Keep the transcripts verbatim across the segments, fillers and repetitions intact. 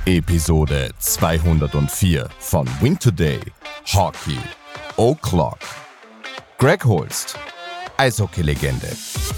Episode zweihundertvier von Win Today Hockey O'Clock. Greg Holst, Eishockey-Legende.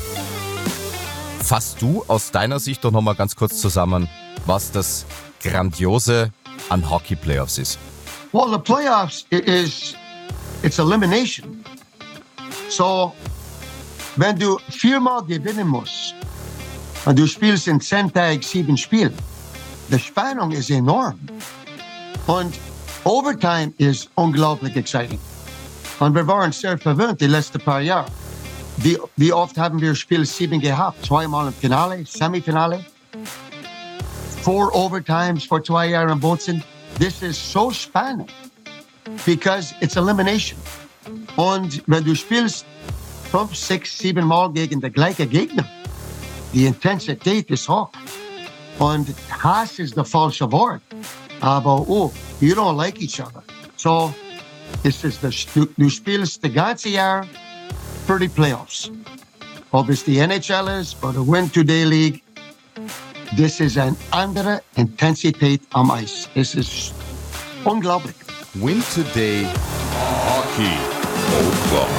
Fasst du aus deiner Sicht doch nochmal ganz kurz zusammen, was das Grandiose an Hockey-Playoffs ist? Well, the playoffs is, it's elimination. So, wenn du viermal gewinnen musst und du spielst in zehn Tagen sieben Spiele, die Spannung ist enorm. Und Overtime ist unglaublich exciting. Und wir waren sehr verwöhnt die letzten paar Jahre. Wie, wie oft haben wir Spiel sieben gehabt? Zweimal im Finale, Semifinale. Four Overtimes vor zwei Jahren in Bozen. This is so spannend because it's elimination. Und wenn du spielst fünf, sechs, sieben Mal gegen den gleichen Gegner, die Intensität ist hoch. Und Hass ist das falsche Wort. Aber, oh, you don't like each other. So, es ist das, du, du spielst das ganze Jahr für die Playoffs. Ob es die N H L ist oder Win Today League, das ist eine andere Intensität am Eis. Es ist unglaublich. Win Today Hockey O'Clock.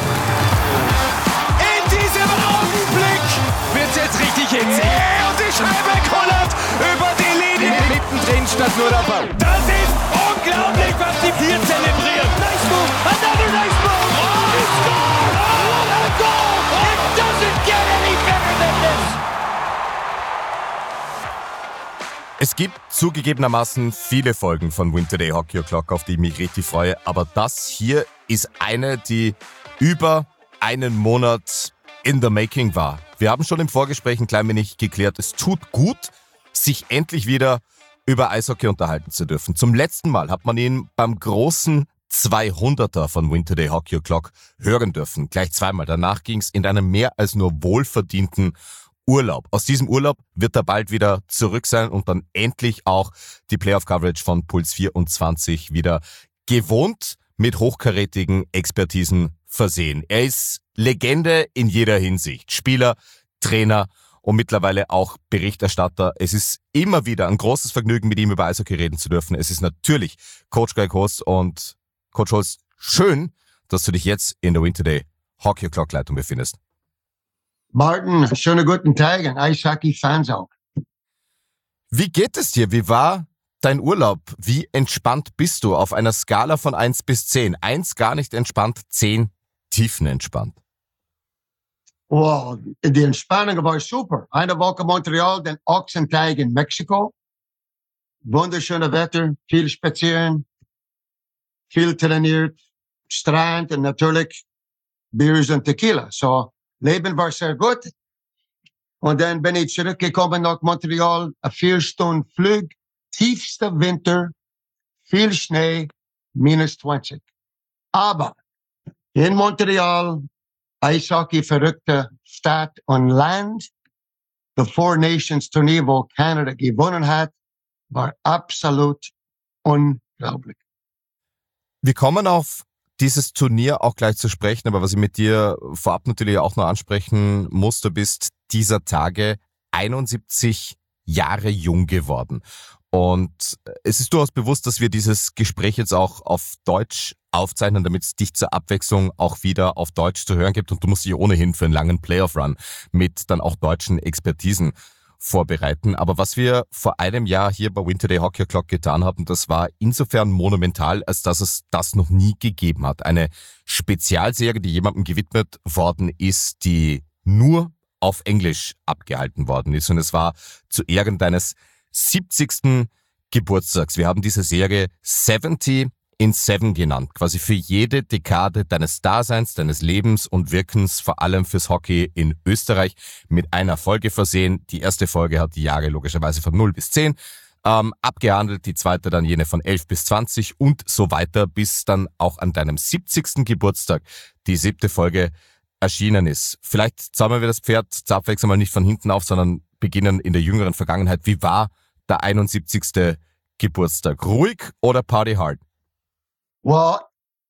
In diesem Augenblick wird es jetzt richtig hitzig. Yeah, und die Scheibe kullert über die Linie. Mittendrin stand nur der Ball. Das ist unglaublich, was die hier zelebrieren. Nice move, another nice move. Oh, he scored! Oh, what a goal! It doesn't get any better than this. Es gibt zugegebenermaßen viele Folgen von Win Today Hockey O'Clock, auf die ich mich richtig freue, aber das hier ist eine, die über einen Monat in the making war. Wir haben schon im Vorgespräch ein klein wenig geklärt, es tut gut, sich endlich wieder über Eishockey unterhalten zu dürfen. Zum letzten Mal hat man ihn beim großen zweihunderter von Win Today Hockey O'Clock hören dürfen. Gleich zweimal. Danach ging es in einem mehr als nur wohlverdienten Urlaub. Aus diesem Urlaub wird er bald wieder zurück sein und dann endlich auch die Playoff-Coverage von Puls vierundzwanzig wieder gewohnt mit hochkarätigen Expertisen versehen. Er ist Legende in jeder Hinsicht. Spieler, Trainer und mittlerweile auch Berichterstatter. Es ist immer wieder ein großes Vergnügen, mit ihm über Eishockey reden zu dürfen. Es ist natürlich Coach Greg Holst und Coach Holst, schön, dass du dich jetzt in der Win Today Hockey O'Clock Leitung befindest. Martin, schönen guten Tag an Eishockey-Fans auch. Wie geht es dir? Wie war dein Urlaub? Wie entspannt bist du auf einer Skala von eins bis zehn? eins gar nicht entspannt, zehn tiefenentspannt. Wow, die Entspannung war super. Eine Woche Montreal, dann achtzehn Tage in Mexiko. Wunderschönes Wetter, viel spazieren, viel trainiert, Strand und natürlich Biers und Tequila. So, Leben war sehr gut. Und dann bin ich zurückgekommen nach Montreal, ein vier Stunden Flug, tiefster Winter, viel Schnee, minus zwanzig. Aber in Montreal, Eishockey verrückte Stadt und Land, das Four Nations Turnier, wo Kanada gewonnen hat, war absolut unglaublich. Wir kommen auf dieses Turnier auch gleich zu sprechen, aber was ich mit dir vorab natürlich auch noch ansprechen muss, du bist dieser Tage einundsiebzig Jahre jung geworden. Und es ist durchaus bewusst, dass wir dieses Gespräch jetzt auch auf Deutsch aufzeichnen, damit es dich zur Abwechslung auch wieder auf Deutsch zu hören gibt. Und du musst dich ohnehin für einen langen Playoff-Run mit dann auch deutschen Expertisen vorbereiten. Aber was wir vor einem Jahr hier bei Win Today Hockey O'Clock getan haben, das war insofern monumental, als dass es das noch nie gegeben hat. Eine Spezialserie, die jemandem gewidmet worden ist, die nur auf Englisch abgehalten worden ist. Und es war zu Ehren deines siebzigsten Geburtstags. Wir haben diese Serie siebzig in sieben genannt. Quasi für jede Dekade deines Daseins, deines Lebens und Wirkens, vor allem fürs Hockey in Österreich, mit einer Folge versehen. Die erste Folge hat die Jahre logischerweise von null bis zehn ähm, abgehandelt, die zweite dann jene von elf bis zwanzig und so weiter, bis dann auch an deinem siebzigsten Geburtstag die siebte Folge erschienen ist. Vielleicht zäumen wir das Pferd zur Abwechslung mal nicht von hinten auf, sondern beginnen in der jüngeren Vergangenheit. Wie war der einundsiebzigste Geburtstag? Ruhig oder Party hard? Well,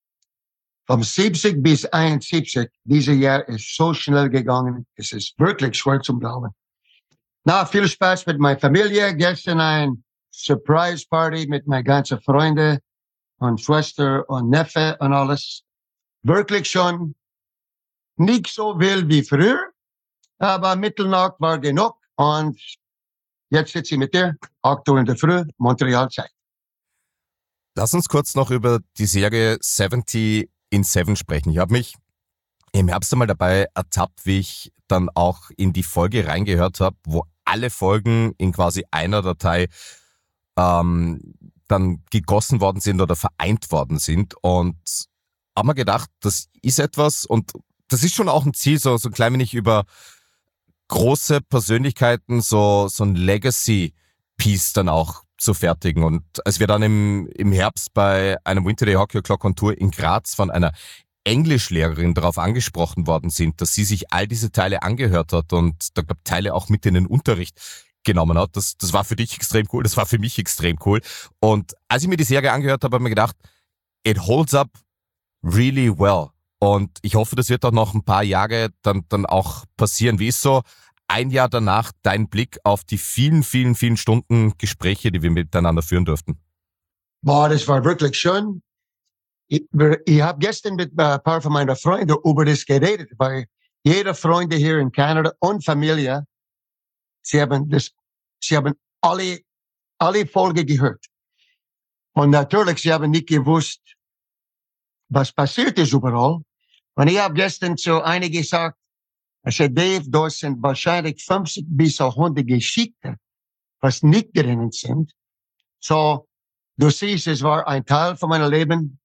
vom siebzig bis einundsiebzig, dieses Jahr ist so schnell gegangen, es ist wirklich schwer zu glauben. Na, viel Spaß mit meiner Familie, gestern ein Surprise Party mit meinen ganzen Freunden und Schwester und Neffe und alles. Wirklich schon nicht so wild wie früher, aber Mitternacht war genug und jetzt sitze ich mit dir, acht Uhr in der Früh, Montreal-Zeit. Lass uns kurz noch über die Serie siebzig in sieben sprechen. Ich habe mich im Herbst einmal dabei ertappt, wie ich dann auch in die Folge reingehört habe, wo alle Folgen in quasi einer Datei ähm, dann gegossen worden sind oder vereint worden sind. Und habe mir gedacht, das ist etwas und das ist schon auch ein Ziel, so, so ein klein wenig über große Persönlichkeiten, so, so ein Legacy-Piece dann auch zu fertigen. Und als wir dann im, im Herbst bei einem Winter Day Hockey O'Clock on Tour in Graz von einer Englischlehrerin darauf angesprochen worden sind, dass sie sich all diese Teile angehört hat und da gab Teile auch mit in den Unterricht genommen hat. Das, das war für dich extrem cool, das war für mich extrem cool. Und als ich mir die Serie angehört habe, habe ich mir gedacht, it holds up really well. Und ich hoffe, das wird auch noch ein paar Jahre dann, dann auch passieren. Wie ist so ein Jahr danach dein Blick auf die vielen, vielen, vielen Stunden Gespräche, die wir miteinander führen durften? Boah, das war wirklich schön. Ich, ich habe gestern mit ein paar von meinen Freunden über das geredet, weil jede Freunde hier in Kanada und Familie, sie haben das, sie haben alle, alle Folgen gehört. Und natürlich, sie haben nicht gewusst, was passiert ist überall. Und ich habe gestern zu einigen gesagt, also Dave, das sind wahrscheinlich fünfzig bis hundert Geschichten, was nicht drinnen sind. So, du siehst, es war ein Teil von meinem Leben.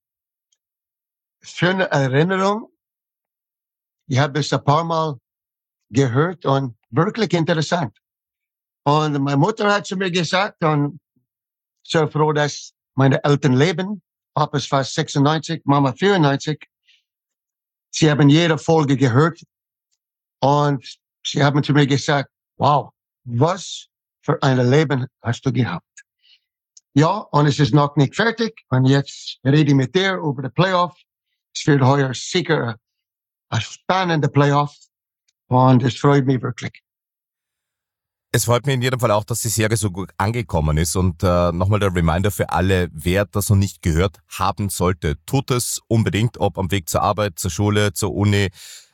Schöne Erinnerung. Ich habe es ein paar Mal gehört und wirklich interessant. Und meine Mutter hat zu mir gesagt, und so froh, dass meine Eltern leben. Papa ist fast sechsundneunzig, Mama vierundneunzig. Sie haben jede Folge gehört und sie haben zu mir gesagt, wow, was für ein Leben hast du gehabt? Ja, und es ist noch nicht fertig. Und jetzt rede ich mit dir über die Playoff. Es wird heuer sicher ein spannender Playoff und es freut mich wirklich. Es freut mich in jedem Fall auch, dass die Serie so gut angekommen ist und äh, nochmal der Reminder für alle, wer das noch nicht gehört haben sollte, tut es unbedingt, ob am Weg zur Arbeit, zur Schule, zur Uni,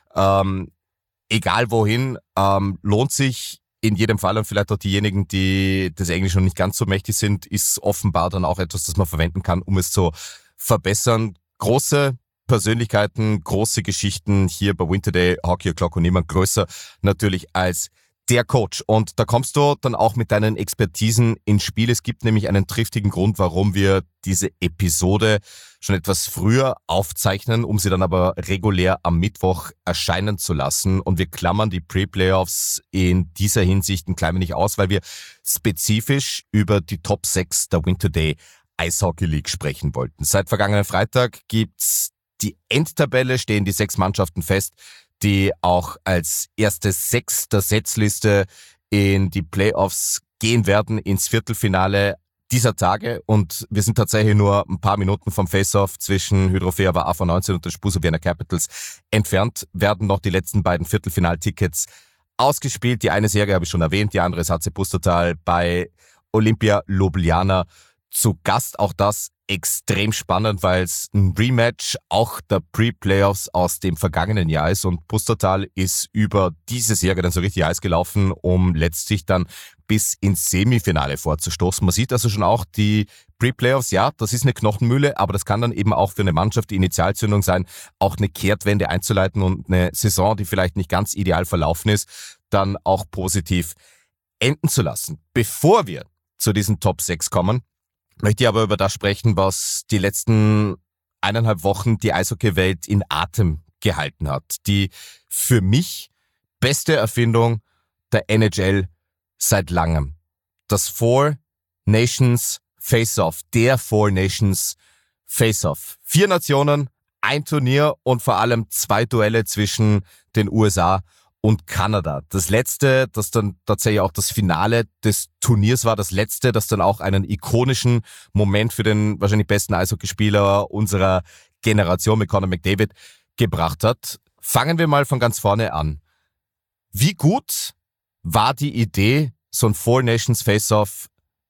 ähm, egal wohin, ähm, lohnt sich in jedem Fall und vielleicht auch diejenigen, die das Englisch noch nicht ganz so mächtig sind, ist offenbar dann auch etwas, das man verwenden kann, um es zu verbessern. Große Persönlichkeiten, große Geschichten hier bei Winter Day Hockey O'Clock und niemand größer natürlich als der Coach. Und da kommst du dann auch mit deinen Expertisen ins Spiel. Es gibt nämlich einen triftigen Grund, warum wir diese Episode schon etwas früher aufzeichnen, um sie dann aber regulär am Mittwoch erscheinen zu lassen. Und wir klammern die Pre-Playoffs in dieser Hinsicht ein klein wenig aus, weil wir spezifisch über die Top sechs der Winter Day Eishockey League sprechen wollten. Seit vergangenen Freitag gibt's die Endtabelle, stehen die sechs Mannschaften fest, die auch als erste sechs der Setzliste in die Playoffs gehen werden, ins Viertelfinale dieser Tage. Und wir sind tatsächlich nur ein paar Minuten vom Face-Off zwischen Hydrofeava A V neunzehn und den Spuso Vienna Capitals entfernt, werden noch die letzten beiden Viertelfinaltickets ausgespielt. Die eine Serie habe ich schon erwähnt, die andere ist H C Pustertal bei Olympia Ljubljana zu Gast. Auch das extrem spannend, weil es ein Rematch auch der Pre-Playoffs aus dem vergangenen Jahr ist und Pustertal ist über diese Serie dann so richtig heiß gelaufen, um letztlich dann bis ins Semifinale vorzustoßen. Man sieht also schon auch die Pre-Playoffs, ja, das ist eine Knochenmühle, aber das kann dann eben auch für eine Mannschaft die Initialzündung sein, auch eine Kehrtwende einzuleiten und eine Saison, die vielleicht nicht ganz ideal verlaufen ist, dann auch positiv enden zu lassen. Bevor wir zu diesen Top sechs kommen, möchte ich aber über das sprechen, was die letzten eineinhalb Wochen die Eishockeywelt in Atem gehalten hat. Die für mich beste Erfindung der N H L seit langem. Das Four Nations Face-Off, der Four Nations Face-Off. Vier Nationen, ein Turnier und vor allem zwei Duelle zwischen den U S A und Kanada. Das letzte, das dann tatsächlich auch das Finale des Turniers war, das letzte, das dann auch einen ikonischen Moment für den wahrscheinlich besten Eishockeyspieler unserer Generation mit Connor McDavid gebracht hat. Fangen wir mal von ganz vorne an. Wie gut war die Idee, so ein Four Nations Face-Off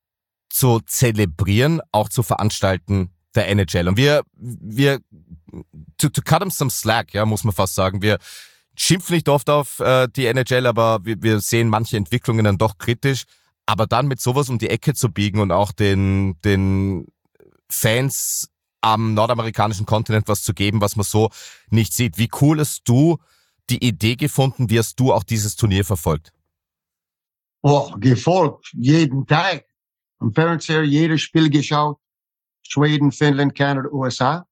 zu zelebrieren, auch zu veranstalten der N H L. Und wir, wir, to, to cut them some slack, ja, muss man fast sagen, wir schimpfen nicht oft auf äh, die N H L, aber wir, wir sehen manche Entwicklungen dann doch kritisch. Aber dann mit sowas um die Ecke zu biegen und auch den, den Fans am nordamerikanischen Kontinent was zu geben, was man so nicht sieht. Wie cool hast du die Idee gefunden? Wie hast du auch dieses Turnier verfolgt? Oh, gefolgt. Jeden Tag. Am Fernseher jedes Spiel geschaut. Schweden, Finnland, Kanada, U S A.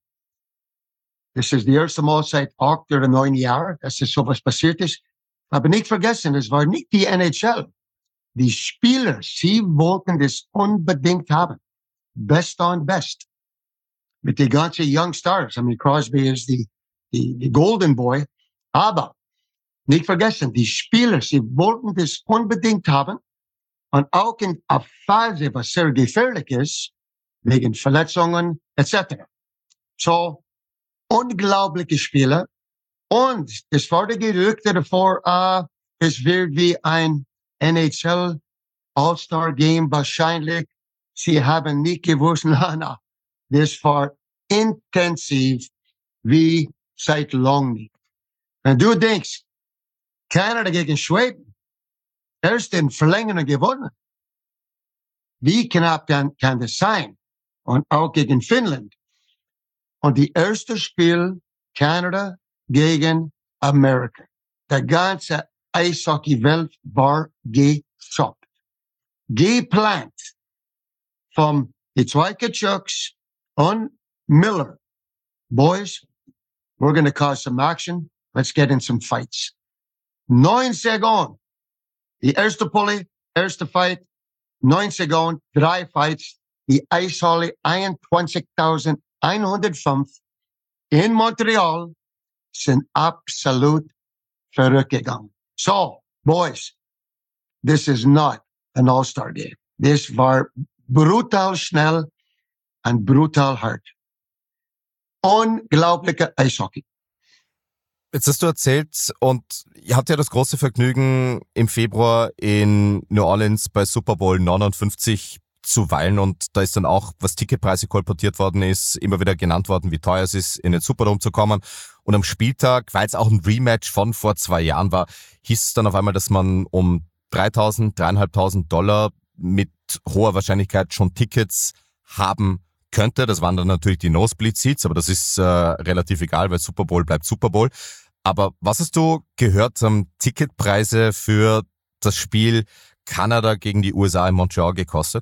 Das ist die erste Mal seit acht oder neun Jahren, dass es sowas passiert ist. Aber nicht vergessen, es war nicht die N H L. Die Spieler, sie wollten das unbedingt haben. Best on best. Mit den ganzen Young Stars. I mean, Crosby ist die, die, die Golden Boy. Aber nicht vergessen, die Spieler, sie wollten das unbedingt haben. Und auch in einer Phase, was sehr gefährlich ist, wegen Verletzungen et cetera. So, unglaubliche Spieler. Und es war die Gerüchte davor, uh, es wird wie ein N H L All-Star Game wahrscheinlich. Sie haben nicht gewusst, na, na, das war intensiv wie seit lang nicht. Wenn du denkst, Kanada gegen Schweden, erst in Verlängerung gewonnen. Wie knapp kann, kann das sein? Und auch gegen Finnland. Und die erste Spiel, Kanada gegen Amerika. Der ganze Eishockey-Welt war geschockt. Geplant vom die zwei Kachucks und Miller. Boys, we're going to cause some action. Let's get in some fights. Neun Sekunden. Die erste Pulle, erste Fight. Neun Sekunden, drei Fights. Die Eishalle einundzwanzigtausendeinhundertfünf in Montreal sind absolut verrückt gegangen. So, boys, this is not an All-Star Game. Das war brutal schnell und brutal hart. Unglaublicher Eishockey. Jetzt hast du erzählt, und ihr habt ja das große Vergnügen, im Februar in New Orleans bei Super Bowl neunundfünfzig zu weilen, und da ist dann auch, was Ticketpreise kolportiert worden ist, immer wieder genannt worden, wie teuer es ist, in den Superdome zu kommen. Und am Spieltag, weil es auch ein Rematch von vor zwei Jahren war, hieß es dann auf einmal, dass man um dreitausend, dreieinhalbtausend Dollar mit hoher Wahrscheinlichkeit schon Tickets haben könnte. Das waren dann natürlich die Nosebleed-Seats, aber das ist äh, relativ egal, weil Super Bowl bleibt Super Bowl. Aber was hast du gehört, haben Ticketpreise für das Spiel Kanada gegen die U S A in Montreal gekostet?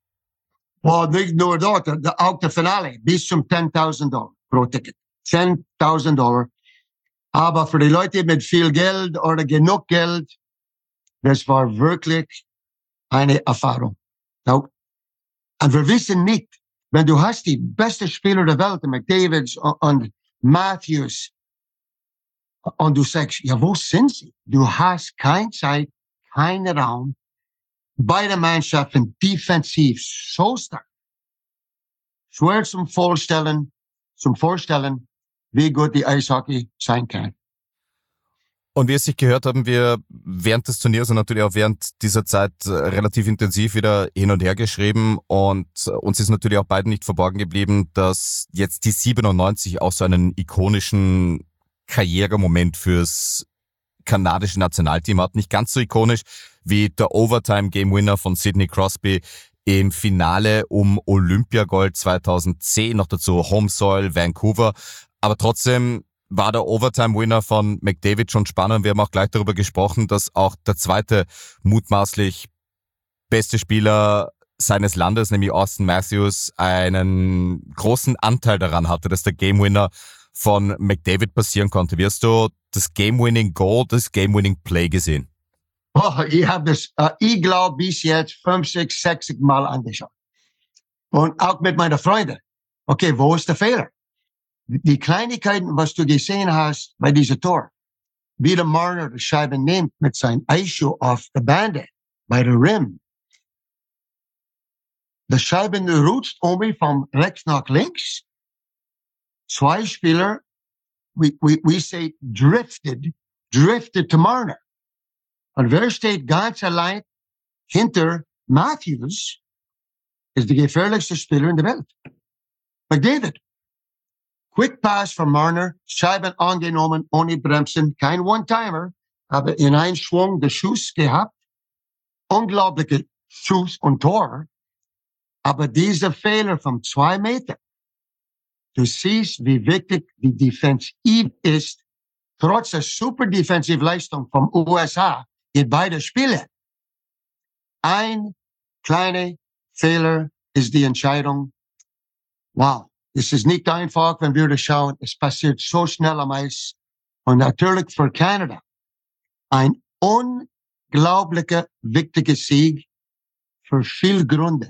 Well, nicht nur dort, auch der Finale, bis zum zehntausend Dollar pro Ticket. zehntausend Dollar. Aber für die Leute mit viel Geld oder genug Geld, das war wirklich eine Erfahrung. Und wir wissen nicht, wenn du hast die beste Spieler der Welt, McDavid und Matthews, und du sagst, ja, wo sind sie? Du hast keine Zeit, keinen Raum. Beide Mannschaften defensiv so stark. Schwer zum Vorstellen, zum Vorstellen, wie gut die Eishockey sein kann. Und wie es sich gehört, haben wir während des Turniers und natürlich auch während dieser Zeit relativ intensiv wieder hin und her geschrieben, und uns ist natürlich auch beiden nicht verborgen geblieben, dass jetzt die siebenundneunzig auch so einen ikonischen Karrieremoment fürs kanadische Nationalteam hat. Nicht ganz so ikonisch wie der Overtime-Game-Winner von Sidney Crosby im Finale um Olympiagold zweitausendzehn, noch dazu Home Soil Vancouver, aber trotzdem war der Overtime-Winner von McDavid schon spannend. Wir haben auch gleich darüber gesprochen, dass auch der zweite mutmaßlich beste Spieler seines Landes, nämlich Austin Matthews, einen großen Anteil daran hatte, dass der Game-Winner von McDavid passieren konnte. Wie hast du das Game-Winning-Goal, das Game-Winning-Play gesehen? Oh, ich habe das, uh, ich glaube, bis jetzt fünfzig, sechzig Mal angeschaut. Und auch mit meinen Freunden. Okay, wo ist der Fehler? Die Kleinigkeiten, was du gesehen hast bei diesem Tor, wie der Marner die Scheibe nimmt mit seinem Eisschuh auf der Bande, bei der Rim. Die Scheibe rutscht um von rechts nach links. Zwei Spieler, we, we, we say drifted, drifted to Marner. Und wer steht ganz allein hinter Matthews? ist der gefährlichste Spieler in der Welt. McDavid. Quick Pass von Marner, Scheiben angenommen, ohne Bremsen, kein One-Timer, aber in einem Schwung den Schuss gehabt. Unglaubliche Schuss und Tor. Aber dieser Fehler von zwei Meter, du siehst, wie wichtig die Defensiv ist, trotz der super Defensivleistung vom U S A in beide Spiele. Ein kleiner Fehler ist die Entscheidung. Wow, es ist nicht einfach, wenn wir das schauen. Es passiert so schnell am Eis. Und natürlich für Kanada ein unglaublicher, wichtiger Sieg für viele Gründe.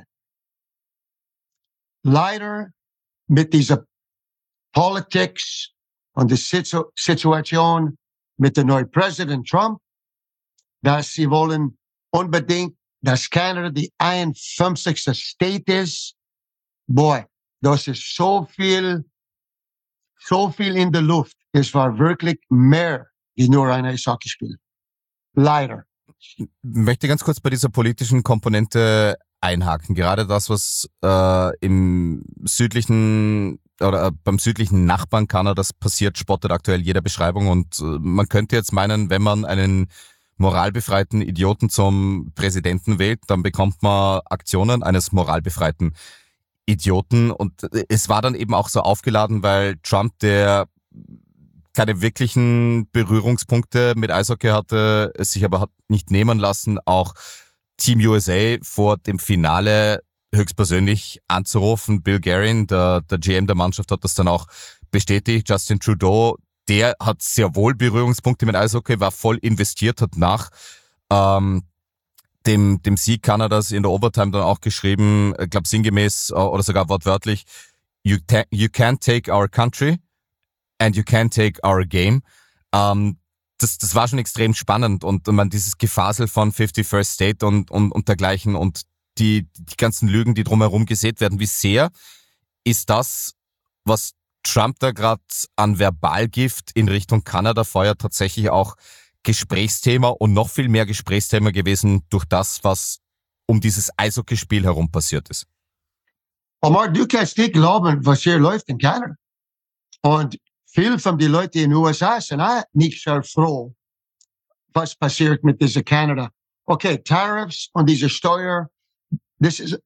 Leider mit dieser Politics und der Situ- Situation mit dem neuen Präsident Trump, dass sie wollen unbedingt, dass Kanada die einundfünfzigste State ist. Boy, das ist so viel, so viel in der Luft. Es war wirklich mehr wie nur ein Eishockeyspiel. Leider. Ich möchte ganz kurz bei dieser politischen Komponente einhaken. Gerade das, was äh, im südlichen oder äh, beim südlichen Nachbarn Kanadas passiert, spottet aktuell jeder Beschreibung. Und äh, man könnte jetzt meinen, wenn man einen moralbefreiten Idioten zum Präsidenten wählt, dann bekommt man Aktionen eines moralbefreiten Idioten. Und es war dann eben auch so aufgeladen, weil Trump, der keine wirklichen Berührungspunkte mit Eishockey hatte, es sich aber hat nicht nehmen lassen, auch Team U S A vor dem Finale höchstpersönlich anzurufen. Bill Guerin, der, der G M der Mannschaft, hat das dann auch bestätigt. Justin Trudeau, der hat sehr wohl Berührungspunkte mit Eishockey, war voll investiert, hat nach ähm, dem, dem Sieg Kanadas in der Overtime dann auch geschrieben, ich glaube sinngemäß oder sogar wortwörtlich, you, ta- you can't take our country and you can't take our game. Ähm, das, das war schon extrem spannend und man dieses Gefasel von fifty-first State und, und, und dergleichen und die, die ganzen Lügen, die drumherum gesät werden, wie sehr ist das, was Trump da gerade an Verbalgift in Richtung Kanada feuert, tatsächlich auch Gesprächsthema und noch viel mehr Gesprächsthema gewesen durch das, was um dieses Eishockeyspiel herum passiert ist? Omar, du kannst nicht glauben, was hier läuft in Kanada. Und viele von den Leuten in den U S A sind auch nicht sehr froh, was passiert mit dieser Kanada. Okay, Tariffs und diese Steuer, das ist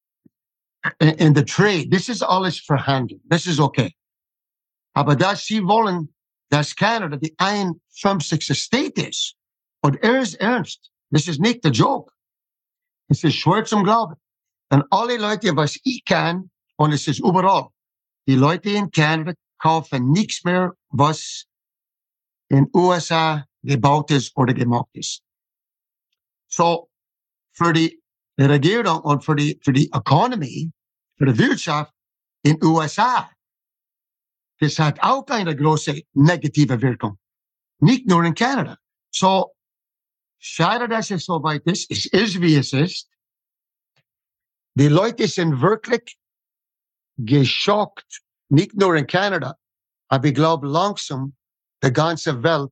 in the trade, das ist alles verhandelt. Das ist okay. Aber dass sie wollen, dass Kanada die einundfünfzigste State ist. Und er ist ernst. Das ist nicht der Joke. Es ist schwer zum Glauben. Und alle Leute, was ich kann, und es ist überall, die Leute in Kanada kaufen nichts mehr, was in U S A gebaut ist oder gemacht ist. So, für die Regierung und für die, für die Economy, für die Wirtschaft in U S A, das hat auch eine große negative Wirkung. Nicht nur in Kanada. So, schade, dass es so weit ist. Es ist, wie es ist. Die Leute sind wirklich geschockt. Nicht nur in Kanada. Aber ich glaube langsam, die ganze Welt,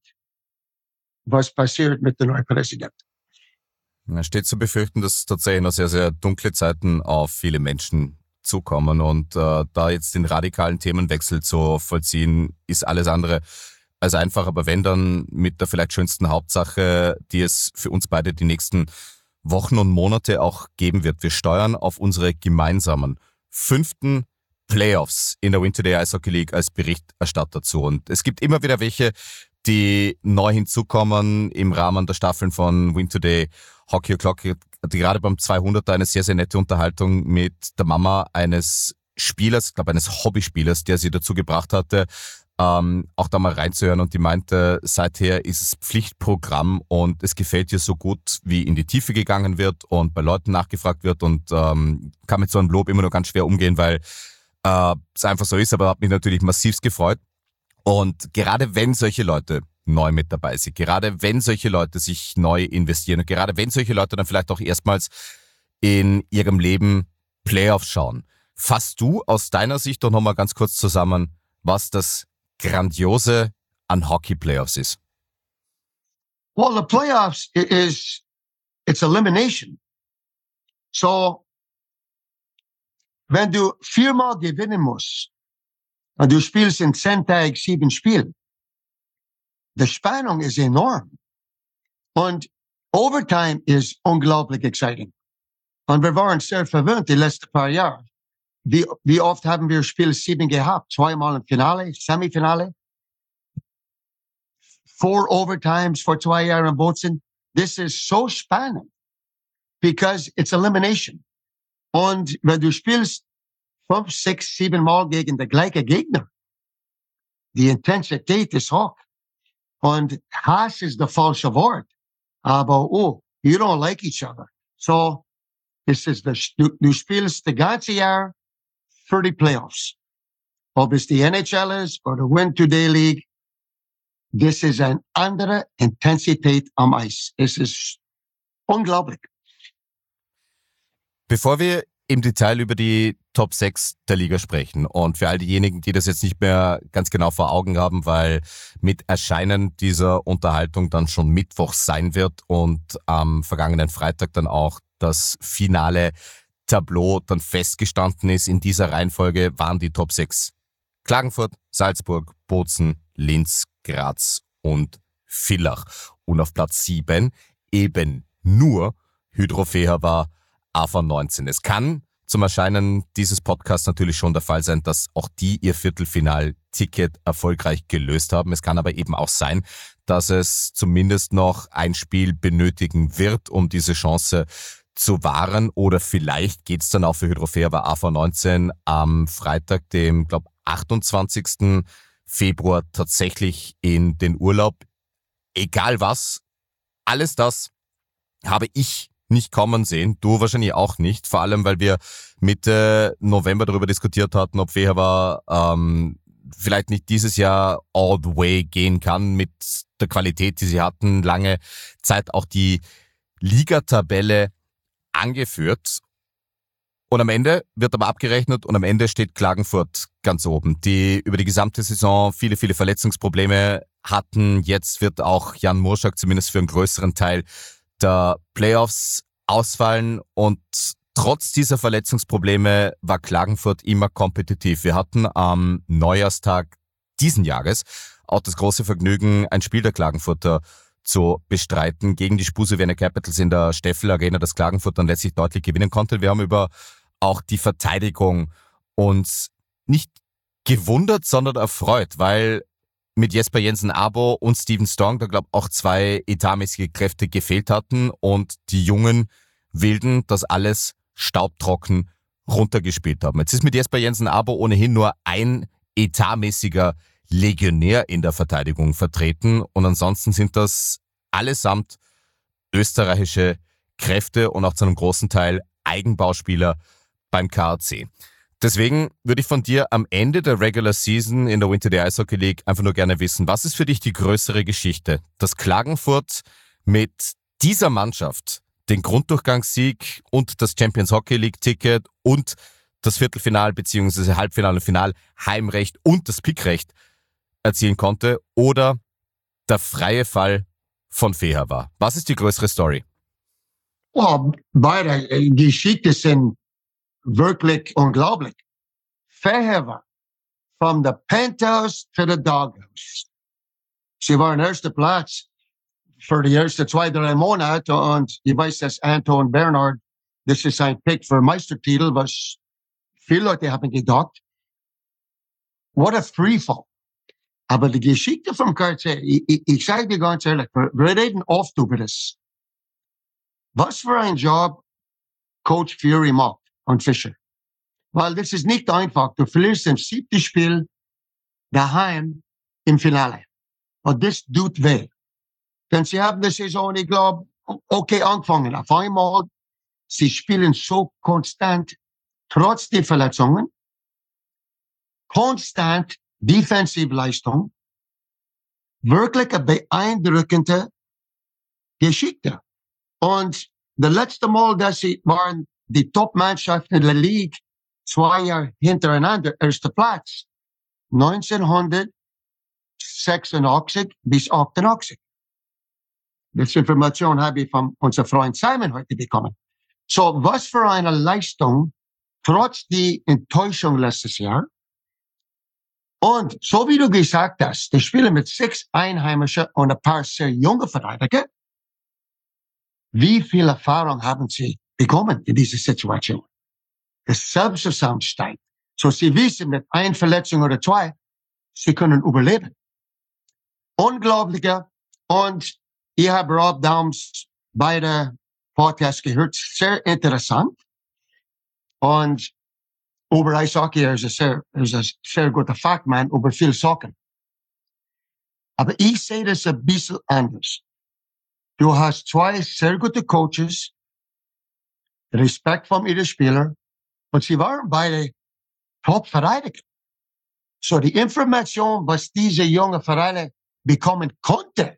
was passiert mit dem neuen Präsidenten. Es steht zu befürchten, dass tatsächlich noch sehr, sehr dunkle Zeiten auf viele Menschen zukommen und äh, da jetzt den radikalen Themenwechsel zu vollziehen, ist alles andere als einfach, aber wenn dann mit der vielleicht schönsten Hauptsache, die es für uns beide die nächsten Wochen und Monate auch geben wird. Wir steuern auf unsere gemeinsamen fünften Playoffs in der Winter Day Ice Hockey League als Berichterstatter zu und es gibt immer wieder welche, die neu hinzukommen im Rahmen der Staffeln von Winter Day Hockey O'Clock. Hatte gerade beim zweihunderter eine sehr, sehr nette Unterhaltung mit der Mama eines Spielers, ich glaube eines Hobbyspielers, der sie dazu gebracht hatte, ähm, auch da mal reinzuhören und die meinte, seither ist es Pflichtprogramm und es gefällt ihr so gut, wie in die Tiefe gegangen wird und bei Leuten nachgefragt wird und ähm, kann mit so einem Lob immer nur ganz schwer umgehen, weil äh, es einfach so ist, aber hat mich natürlich massivst gefreut. Und gerade wenn solche Leute neu mit dabei sind, gerade wenn solche Leute sich neu investieren und gerade wenn solche Leute dann vielleicht auch erstmals in ihrem Leben Playoffs schauen, fasst du aus deiner Sicht doch nochmal ganz kurz zusammen, was das Grandiose an Hockey-Playoffs ist? Well, the playoffs is, it's elimination. So, wenn du viermal gewinnen musst und du spielst in zehn Tagen sieben Spiele, die Spannung ist enorm. Und Overtime ist unglaublich exciting. Und wir waren sehr verwöhnt die letzten paar Jahre. Wie, wie oft haben wir Spiel sieben gehabt? Zweimal im Finale, Semifinale. Four overtimes vor zwei Jahren in Bozen. This is so spannend because it's elimination. Und wenn du spielst fünf, sechs, sieben Mal gegen den gleichen Gegner, die Intensität ist hoch. Und Hass ist das falsche Wort. Aber, oh, you don't like each other. So, this is the, du, du spielst das ganze Jahr für die Playoffs. Ob es die N H L ist oder Win Today League, das ist eine andere Intensität am Eis. Es ist unglaublich. Bevor wir im Detail über die Top sechs der Liga sprechen und für all diejenigen, die das jetzt nicht mehr ganz genau vor Augen haben, weil mit Erscheinen dieser Unterhaltung dann schon Mittwoch sein wird und am vergangenen Freitag dann auch das finale Tableau dann festgestanden ist. In dieser Reihenfolge waren die Top sechs Klagenfurt, Salzburg, Bozen, Linz, Graz und Villach. Und auf Platz sieben eben nur Hydro-Feher war A V neunzehn. Es kann zum Erscheinen dieses Podcasts natürlich schon der Fall sein, dass auch die ihr Viertelfinal-Ticket erfolgreich gelöst haben. Es kann aber eben auch sein, dass es zumindest noch ein Spiel benötigen wird, um diese Chance zu wahren. Oder vielleicht geht's dann auch für Hydro-Feher bei A V neunzehn am Freitag, dem, glaube achtundzwanzigsten Februar tatsächlich in den Urlaub. Egal was, alles das habe ich nicht kommen sehen, du wahrscheinlich auch nicht, vor allem weil wir Mitte November darüber diskutiert hatten, ob Feher ähm, vielleicht nicht dieses Jahr all the way gehen kann mit der Qualität, die sie hatten, lange Zeit auch die Ligatabelle angeführt. Und am Ende wird aber abgerechnet und am Ende steht Klagenfurt ganz oben, die über die gesamte Saison viele, viele Verletzungsprobleme hatten. Jetzt wird auch Jan Murschak zumindest für einen größeren Teil der Playoffs ausfallen und trotz dieser Verletzungsprobleme war Klagenfurt immer kompetitiv. Wir hatten am Neujahrstag diesen Jahres auch das große Vergnügen, ein Spiel der Klagenfurter zu bestreiten gegen die Spuse Vienna Capitals in der Steffel Arena, das Klagenfurt dann letztlich deutlich gewinnen konnte. Wir haben über auch die Verteidigung uns nicht gewundert, sondern erfreut, weil mit Jesper Jensen-Abo und Steven Strong, da glaube ich auch zwei etatmäßige Kräfte gefehlt hatten und die jungen Wilden das alles staubtrocken runtergespielt haben. Jetzt ist mit Jesper Jensen-Abo ohnehin nur ein etatmäßiger Legionär in der Verteidigung vertreten und ansonsten sind das allesamt österreichische Kräfte und auch zu einem großen Teil Eigenbauspieler beim K A C. Deswegen würde ich von dir am Ende der Regular Season in der Winter Day Ice Hockey League einfach nur gerne wissen, was ist für dich die größere Geschichte? Dass Klagenfurt mit dieser Mannschaft den Grunddurchgangssieg und das Champions Hockey League Ticket und das Viertelfinal bzw. Halbfinale und Final Heimrecht und das Pickrecht erzielen konnte oder der freie Fall von Feher war? Was ist die größere Story? Oh, beide Geschichten sind wirklich unglaublich. Feher war from the penthouse to the doghouse. Sie waren erster Platz für die ersten zwei, drei Monate und ich weiß, dass Anton Bernhard, das ist ein Pick für Meistertitel, was viele Leute haben gedacht. What a freefall. Aber die Geschichte vom K C, ich, ich, ich sage dir ganz ehrlich, wir, wir reden oft über das. Was für ein Job Coach Fury macht und Fischer. Weil das ist nicht einfach. Du verlierst im siebten Spiel daheim im Finale. Und das tut weh. Denn sie haben die Saison, ich glaube, okay angefangen. Auf einmal, sie spielen so konstant, trotz der Verletzungen, konstant Defensivleistung, wirklich eine beeindruckende Geschichte. Und das letzte Mal, dass sie waren die Top-Mannschaft in der Liga zwei Jahre hintereinander, erster Platz, neunzehnhundertsechsundachtzig bis achtundachtzig. Das Information habe ich von unserem Freund Simon heute bekommen. So, was für eine Leistung trotz die Enttäuschung letztes Jahr. Und so wie du gesagt hast, die spielen mit sechs Einheimischen und ein paar sehr junge Verteidiger. Wie viel Erfahrung haben sie bekommen in dieser Situation? Das Selbstvertrauen steigt. So sie wissen, mit einer Verletzung oder zwei, sie können überleben. Unglaublicher. Und ich habe Rob Daums beide Podcasts gehört. Sehr interessant. Und über Eishockey, er ist ein sehr, er ist ein sehr guter Fachmann über viel Soccer. Aber ich sehe das ein bisschen anders. Du hast zwei sehr gute Coaches, Respekt von ihren Spielern, und sie waren beide Top-Verteidiger. So die Information, was diese junge Verteidiger bekommen konnte,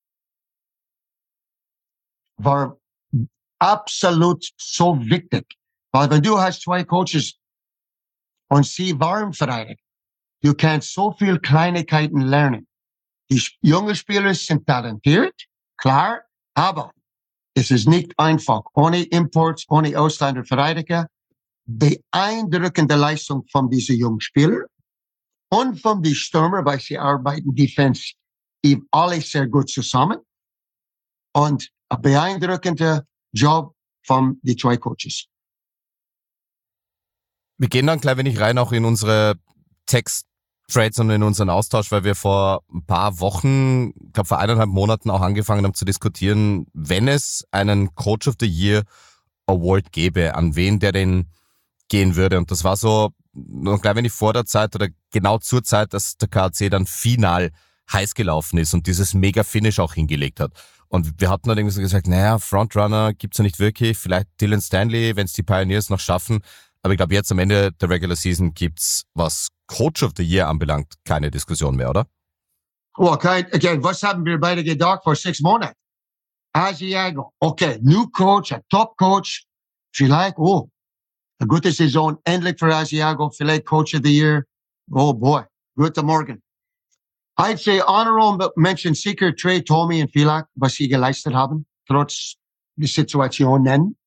war absolut so wichtig. Weil wenn du hast zwei Coaches und sie waren Verteidiger, du kannst so viel Kleinigkeiten lernen. Die jungen Spieler sind talentiert, klar, aber es ist nicht einfach. Ohne Imports, ohne Ausländerverteidiger, beeindruckende Leistung von diesen jungen Spielern und von den Stürmer, weil sie arbeiten Defense alle sehr gut zusammen. Und ein beeindruckender Job von den zwei Coaches. Wir gehen dann gleich wenig rein auch in unsere Text-Threads und in unseren Austausch, weil wir vor ein paar Wochen, ich glaube vor eineinhalb Monaten auch angefangen haben zu diskutieren, wenn es einen Coach of the Year Award gäbe, an wen der denn gehen würde. Und das war so noch gleich wenig vor der Zeit oder genau zur Zeit, dass der K A C dann final heiß gelaufen ist und dieses Mega-Finish auch hingelegt hat. Und wir hatten dann irgendwie so gesagt, naja, Frontrunner gibt's ja nicht wirklich, vielleicht Dylan Stanley, wenn es die Pioneers noch schaffen. Aber ich glaube, jetzt am Ende der Regular Season gibt's, was Coach of the Year anbelangt, keine Diskussion mehr, oder? Oh, kein, okay, was haben wir beide gedacht vor sechs Monaten? Asiago, okay, new Coach, ein Top-Coach, vielleicht, oh, eine gute Saison, endlich für Asiago, vielleicht Coach of the Year. Oh boy, guten Morgen. I'd say honorable mention sicher Trey, Tommy und Filak, was sie geleistet haben, trotz der Situation nennen.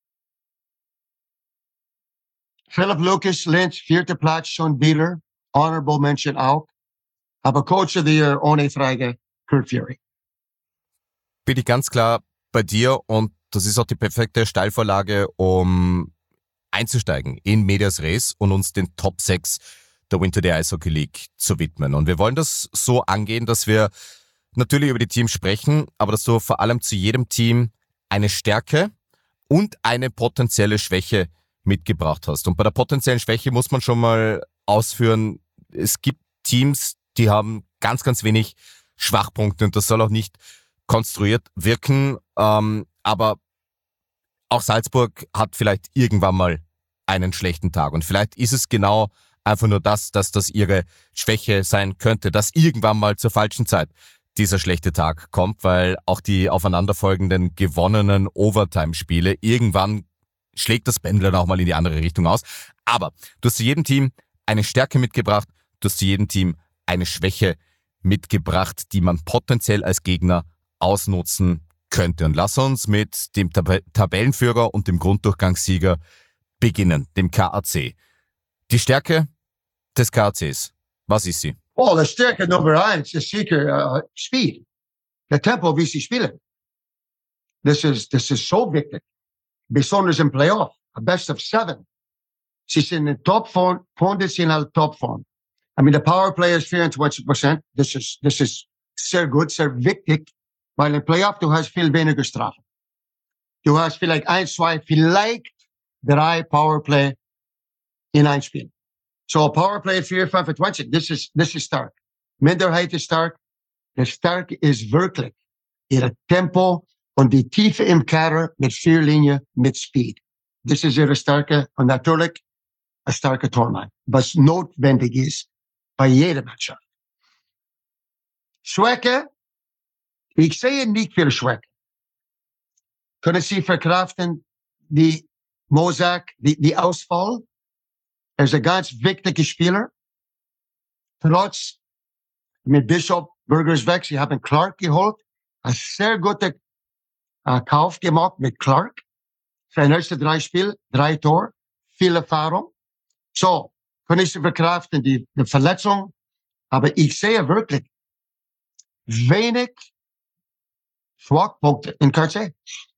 Philip Lucas, Lynch, vierter Platz, schon wieder. Honorable mention auch. Aber Coach of the Year ohne Frage, Kurt Fury. Bin ich ganz klar bei dir und das ist auch die perfekte Steilvorlage, um einzusteigen in Medias Res und uns den Top sechs der Winter Day Eishockey League zu widmen. Und wir wollen das so angehen, dass wir natürlich über die Teams sprechen, aber dass du vor allem zu jedem Team eine Stärke und eine potenzielle Schwäche mitgebracht hast. Und bei der potenziellen Schwäche muss man schon mal ausführen, es gibt Teams, die haben ganz, ganz wenig Schwachpunkte und das soll auch nicht konstruiert wirken, ähm, aber auch Salzburg hat vielleicht irgendwann mal einen schlechten Tag und vielleicht ist es genau einfach nur das, dass das ihre Schwäche sein könnte, dass irgendwann mal zur falschen Zeit dieser schlechte Tag kommt, weil auch die aufeinanderfolgenden gewonnenen Overtime-Spiele, irgendwann schlägt das Pendel auch mal in die andere Richtung aus. Aber du hast zu jedem Team eine Stärke mitgebracht, du hast zu jedem Team eine Schwäche mitgebracht, die man potenziell als Gegner ausnutzen könnte. Und lass uns mit dem Tab- Tabellenführer und dem Grunddurchgangssieger beginnen, dem K A C. Die Stärke des K A Cs, was ist sie? Oh, die Stärke Nummer eins ist sicher uh, Speed. Der Tempo, wie sie spielen. Das ist, das ist so wichtig. Besonders im Playoff. A best of seven. Sie sind in Topform, konditionell Topform. I mean, the power play is vierundzwanzig Prozent. Das ist, das ist sehr gut, sehr wichtig. Weil im Playoff, du hast viel weniger Strafen. Du hast vielleicht eins, zwei, vielleicht drei Powerplay in ein Spiel. So Powerplay vier, fünfundzwanzig, das ist, das ist stark. Minderheit ist stark. Das Starke ist wirklich ihre Tempo und die Tiefe im Kader mit vier Linien mit Speed. Das ist ihre Stärke und natürlich ein starker Tormann, was notwendig ist bei jeder Mannschaft. Schwäche, ich sehe nicht viel Schwäche. Können Sie verkraften die Mosak, die, die Ausfall? Er ist ein ganz wichtiger Spieler. Trotz mit Bishop Burgers weg, sie haben Clark geholt. Ein sehr guter äh, Kauf gemacht mit Clark. Sein erste drei Spiele, drei Tor, viel Erfahrung. So, kann ich verkraften, die, die Verletzung. Aber ich sehe wirklich wenig Schwachpunkte in K C.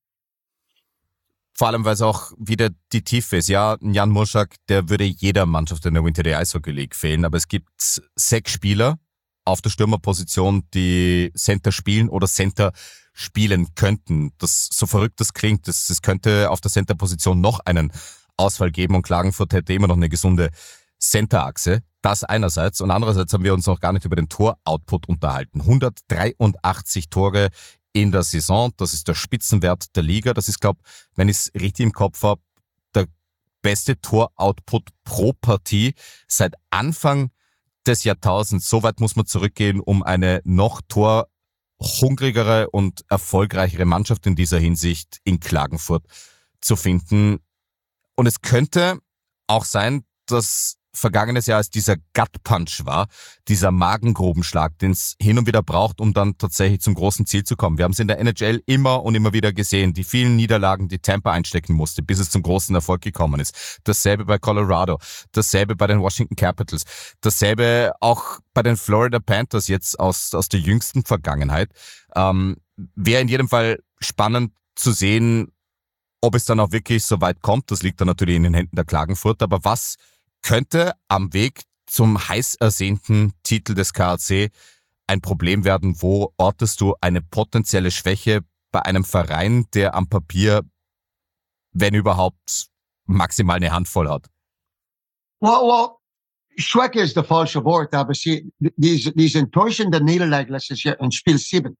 Vor allem, weil es auch wieder die Tiefe ist. Ja, Jan Murzak, der würde jeder Mannschaft in der Winter Day Eishockey League fehlen, aber es gibt sechs Spieler auf der Stürmerposition, die Center spielen oder Center spielen könnten. Das, so verrückt das klingt, es das, das könnte auf der Center-Position noch einen Ausfall geben und Klagenfurt hätte immer noch eine gesunde Center-Achse. Das einerseits und andererseits haben wir uns noch gar nicht über den Tor-Output unterhalten. hundertdreiundachtzig Tore in der Saison, das ist der Spitzenwert der Liga. Das ist, glaube ich, wenn ich es richtig im Kopf habe, der beste Tor-Output pro Partie seit Anfang des Jahrtausends. So weit muss man zurückgehen, um eine noch torhungrigere und erfolgreichere Mannschaft in dieser Hinsicht in Klagenfurt zu finden. Und es könnte auch sein, dass vergangenes Jahr als dieser Gut-Punch war, dieser Magengrubenschlag, den es hin und wieder braucht, um dann tatsächlich zum großen Ziel zu kommen. Wir haben es in der N H L immer und immer wieder gesehen, die vielen Niederlagen, die Tampa einstecken musste, bis es zum großen Erfolg gekommen ist. Dasselbe bei Colorado, dasselbe bei den Washington Capitals, dasselbe auch bei den Florida Panthers jetzt aus, aus der jüngsten Vergangenheit. Ähm, wäre in jedem Fall spannend zu sehen, ob es dann auch wirklich so weit kommt. Das liegt dann natürlich in den Händen der Klagenfurt. Aber was könnte am Weg zum heiß ersehnten Titel des K A C ein Problem werden? Wo ortest du eine potenzielle Schwäche bei einem Verein, der am Papier, wenn überhaupt, maximal eine Handvoll hat? Well, well, Schwäche ist das falsche Wort, aber sie, diese, diese enttäuschende Niederlage letztes Jahr in Spiel sieben.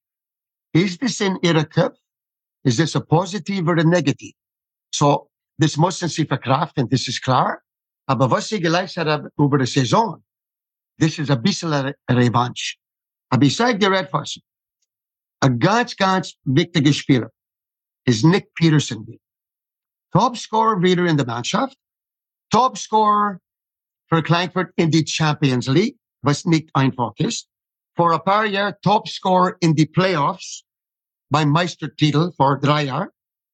Ist das in ihrer Köpfe? Ist das ein positiv oder negativ? So, das müssen sie verkraften, das ist klar. Aber was sie geleistet haben über die Saison, das ist ein bisschen eine Revanche. Aber ich sage dir etwas. Ein ganz, ganz wichtiger Spieler ist Nick Peterson. Topscorer wieder in der Mannschaft. Topscorer für Klagenfurt in die Champions League, was nicht einfach ist. Vor ein paar Jahren Topscorer in die Playoffs beim Meistertitel vor drei Jahren.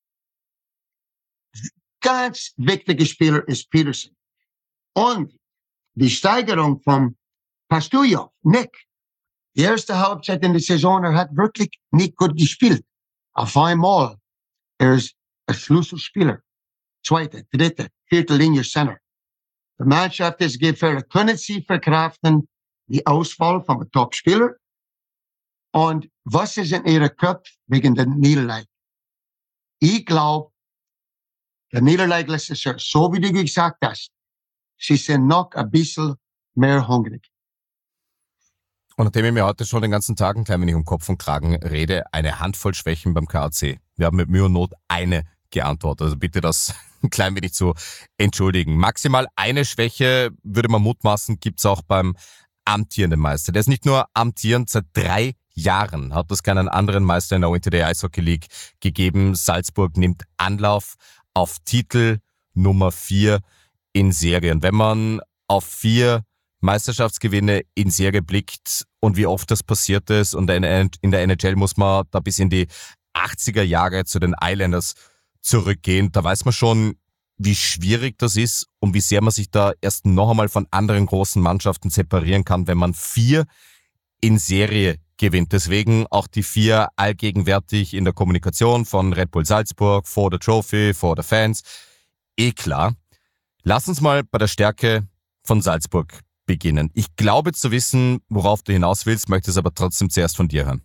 Ganz wichtiger Spieler ist Peterson. Und die Steigerung von Pastujov, Nick, die erste Halbzeit in der Saison, er hat wirklich nicht gut gespielt. Auf einmal, er ist ein Schlüsselspieler. Zweite, dritte, vierte Linie Center. Die Mannschaft ist gefährdet. Können sie verkraften die Auswahl von einem Topspieler? Und was ist in ihrer Köpfe wegen der Niederlage? Ich glaube, der Niederlage letztes Jahr, so wie du gesagt hast, sie sind noch ein bisschen mehr hungrig. Und nachdem ich mir heute schon den ganzen Tag ein klein wenig um Kopf und Kragen rede, eine Handvoll Schwächen beim K A C. Wir haben mit Mühe und Not eine geantwortet. Also bitte das ein klein wenig zu entschuldigen. Maximal eine Schwäche, würde man mutmaßen, gibt's auch beim amtierenden Meister. Der ist nicht nur amtierend, seit drei Jahren hat es keinen anderen Meister in der Winter Day Eishockey League gegeben. Salzburg nimmt Anlauf auf Titel Nummer vier in Serie. Und wenn man auf vier Meisterschaftsgewinne in Serie blickt und wie oft das passiert ist, und in der N H L muss man da bis in die achtziger Jahre zu den Islanders zurückgehen, da weiß man schon, wie schwierig das ist und wie sehr man sich da erst noch einmal von anderen großen Mannschaften separieren kann, wenn man vier in Serie gewinnt. Deswegen auch die vier allgegenwärtig in der Kommunikation von Red Bull Salzburg, for the Trophy, for the Fans. Eh klar. Lass uns mal bei der Stärke von Salzburg beginnen. Ich glaube zu wissen, worauf du hinaus willst, möchte es aber trotzdem zuerst von dir hören.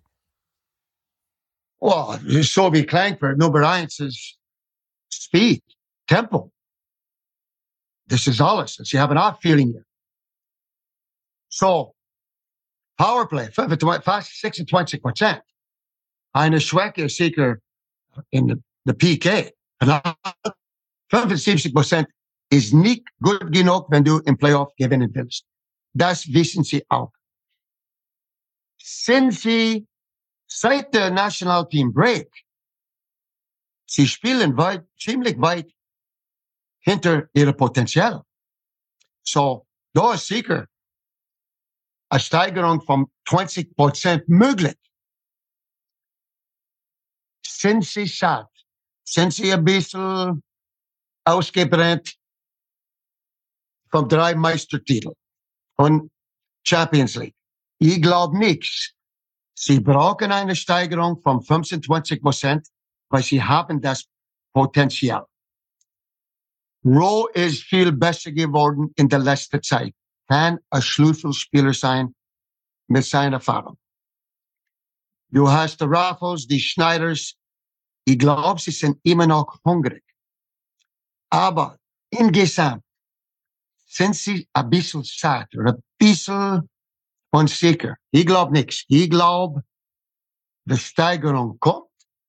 Well, so wie Klagenfurt, Nummer eins ist Speed, Tempo. Das ist alles. Sie haben auch Feeling hier. So, Powerplay, fast sechsundzwanzig Prozent. Eine Schwäche ist sicher in der P K. fünfundsiebzig Prozent ist nicht gut genug, wenn du im Playoff gewinnen willst. Das wissen sie auch. Sind sie seit der National Team Break, sie spielen weit, ziemlich weit hinter ihrem Potenzial. So, da ist sicher eine Steigerung von zwanzig Prozent möglich. Sind sie satt? Sind sie ein bisschen ausgebrannt? vom drei Meistertitel und Champions League. Ich glaube nichts. Sie brauchen eine Steigerung von fünfundzwanzig Prozent, weil sie haben das Potenzial. Rowe ist viel besser geworden in der letzten Zeit. Kann ein Schlüsselspieler sein mit seiner Erfahrung. Du hast die Raffles, die Schneiders. Ich glaube, sie sind immer noch hungrig. Aber insgesamt sind sie ein bisschen satt oder ein bisschen unsicher. Ich glaube nichts. Ich glaube, die Steigerung kommt.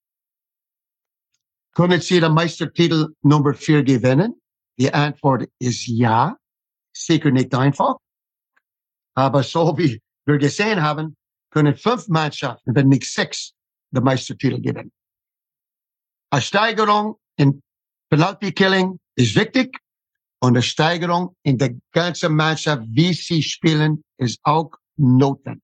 Können sie den Meistertitel Nummer vier gewinnen? Die Antwort ist ja. Sicher nicht einfach. Aber so wie wir gesehen haben, können fünf Mannschaften, wenn nicht sechs, den Meistertitel gewinnen. Eine Steigerung in Penalty-Killing ist wichtig. Und eine Steigerung in der ganzen Mannschaft, wie sie spielen, ist auch notwendig.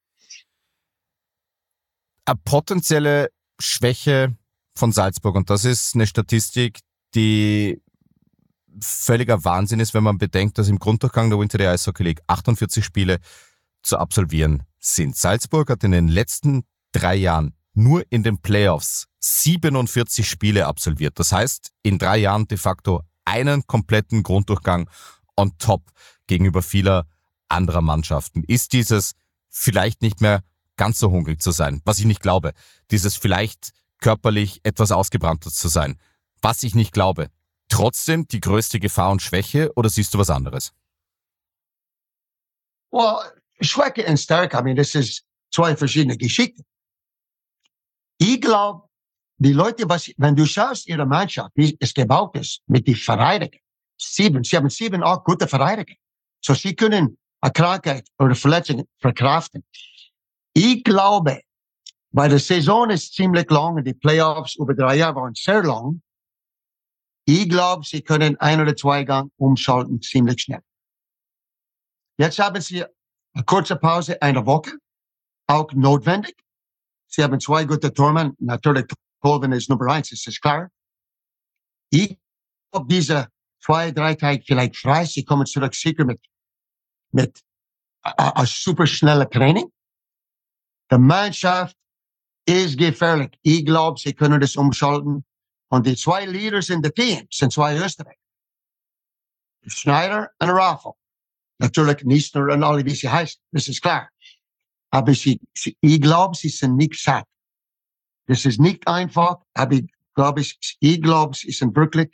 Eine potenzielle Schwäche von Salzburg, und das ist eine Statistik, die völliger Wahnsinn ist, wenn man bedenkt, dass im Grunddurchgang der Winter Day Ice Hockey League achtundvierzig Spiele zu absolvieren sind. Salzburg hat in den letzten drei Jahren nur in den Playoffs siebenundvierzig Spiele absolviert. Das heißt, in drei Jahren de facto einen kompletten Grunddurchgang on top gegenüber vieler anderer Mannschaften. Ist dieses vielleicht nicht mehr ganz so hungrig zu sein, was ich nicht glaube. Dieses vielleicht körperlich etwas ausgebrannter zu sein, was ich nicht glaube. Trotzdem die größte Gefahr und Schwäche, oder siehst du was anderes? Well, Schwäche und Stärke, I mean, das ist zwei verschiedene Geschichten. Ich glaube, die Leute, was, wenn du schaust, ihre Mannschaft, wie es gebaut ist, mit den Verteidigern, sieben, sie haben sieben auch gute Verteidiger. So, sie können eine Krankheit oder Verletzung verkraften. Ich glaube, weil die Saison ist ziemlich lang und die Playoffs über drei Jahre waren sehr lang, ich glaube, sie können ein oder zwei Gang umschalten ziemlich schnell. Jetzt haben sie eine kurze Pause, eine Woche, auch notwendig. Sie haben zwei gute Tormann. Natürlich, Colvin ist Nummer eins, das ist klar. Ich glaube, diese zwei, drei Tage vielleicht frei. Sie kommen zurück sicher mit, mit einem super schnellen Training. Die Mannschaft ist gefährlich. Ich glaube, sie können das umschalten. Und die zwei Leaders in der Team sind zwei Österreicher. Schneider und Raffel. Natürlich Niesner und alle, wie sie heißen. Das ist klar. Aber sie, sie, ich glaube, sie sind nicht satt. Das ist nicht einfach, aber ich glaube, ich glaube, sie sind wirklich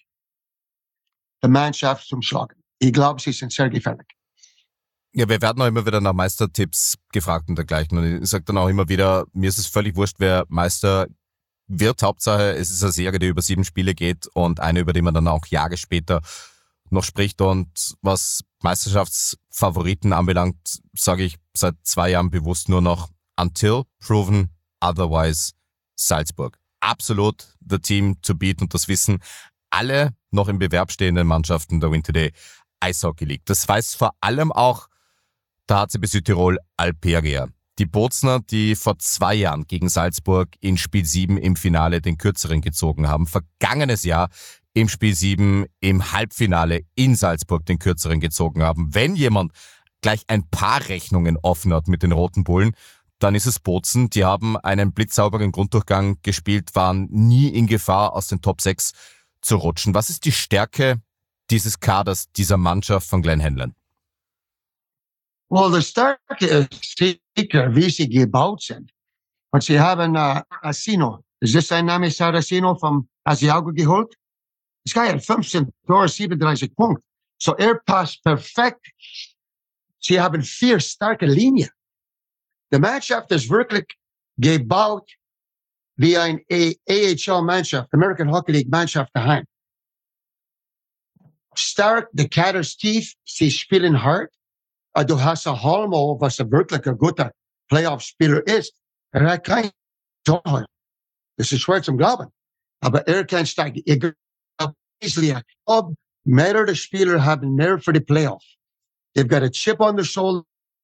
die Mannschaft zum Schlagen. Ich glaube, sie sind sehr gefährlich. Ja, wir werden auch immer wieder nach Meistertipps gefragt und dergleichen. Und ich sage dann auch immer wieder, mir ist es völlig wurscht, wer Meister wird. Hauptsache, es ist eine Serie, die über sieben Spiele geht und eine, über die man dann auch Jahre später noch spricht. Und was Meisterschaftsfavoriten anbelangt, sage ich seit zwei Jahren bewusst nur noch until proven otherwise Salzburg. Absolut the team to beat, und das wissen alle noch im Bewerb stehenden Mannschaften der Winter Day Ice Hockey League. Das weiß vor allem auch der H C B Südtirol Alperia. Die Bozner, die vor zwei Jahren gegen Salzburg in Spiel sieben im Finale den Kürzeren gezogen haben, vergangenes Jahr im Spiel sieben im Halbfinale in Salzburg den Kürzeren gezogen haben. Wenn jemand gleich ein paar Rechnungen offen hat mit den Roten Bullen, dann ist es Bozen. Die haben einen blitzsauberen Grunddurchgang gespielt, waren nie in Gefahr, aus den Top sechs zu rutschen. Was ist die Stärke dieses Kaders, dieser Mannschaft von Glenn Hanlon? Well, die Stärke ist sicher, wie sie gebaut sind. Und sie haben uh, Asino. Ist das sein Name? Saracino vom Asiago geholt? Das Guy hat fünfzehn Tore, siebenunddreißig Punkte. So er passt perfekt. Sie haben vier starke Linien. Die Mannschaft ist wirklich gebaut wie ein A H L-Mannschaft, American Hockey League-Mannschaft daheim. Stark, der Kader ist tief, sie spielen hart. Du hast ein Holmo, was ein wirklich ein guter Playoff-Spieler ist. Er hat kein Tor. Das ist schwer zum Glauben. Aber er kann steigen. Ich glaube, mehrere Spieler haben mehr für die Playoff. They've got a chip on their shoulder.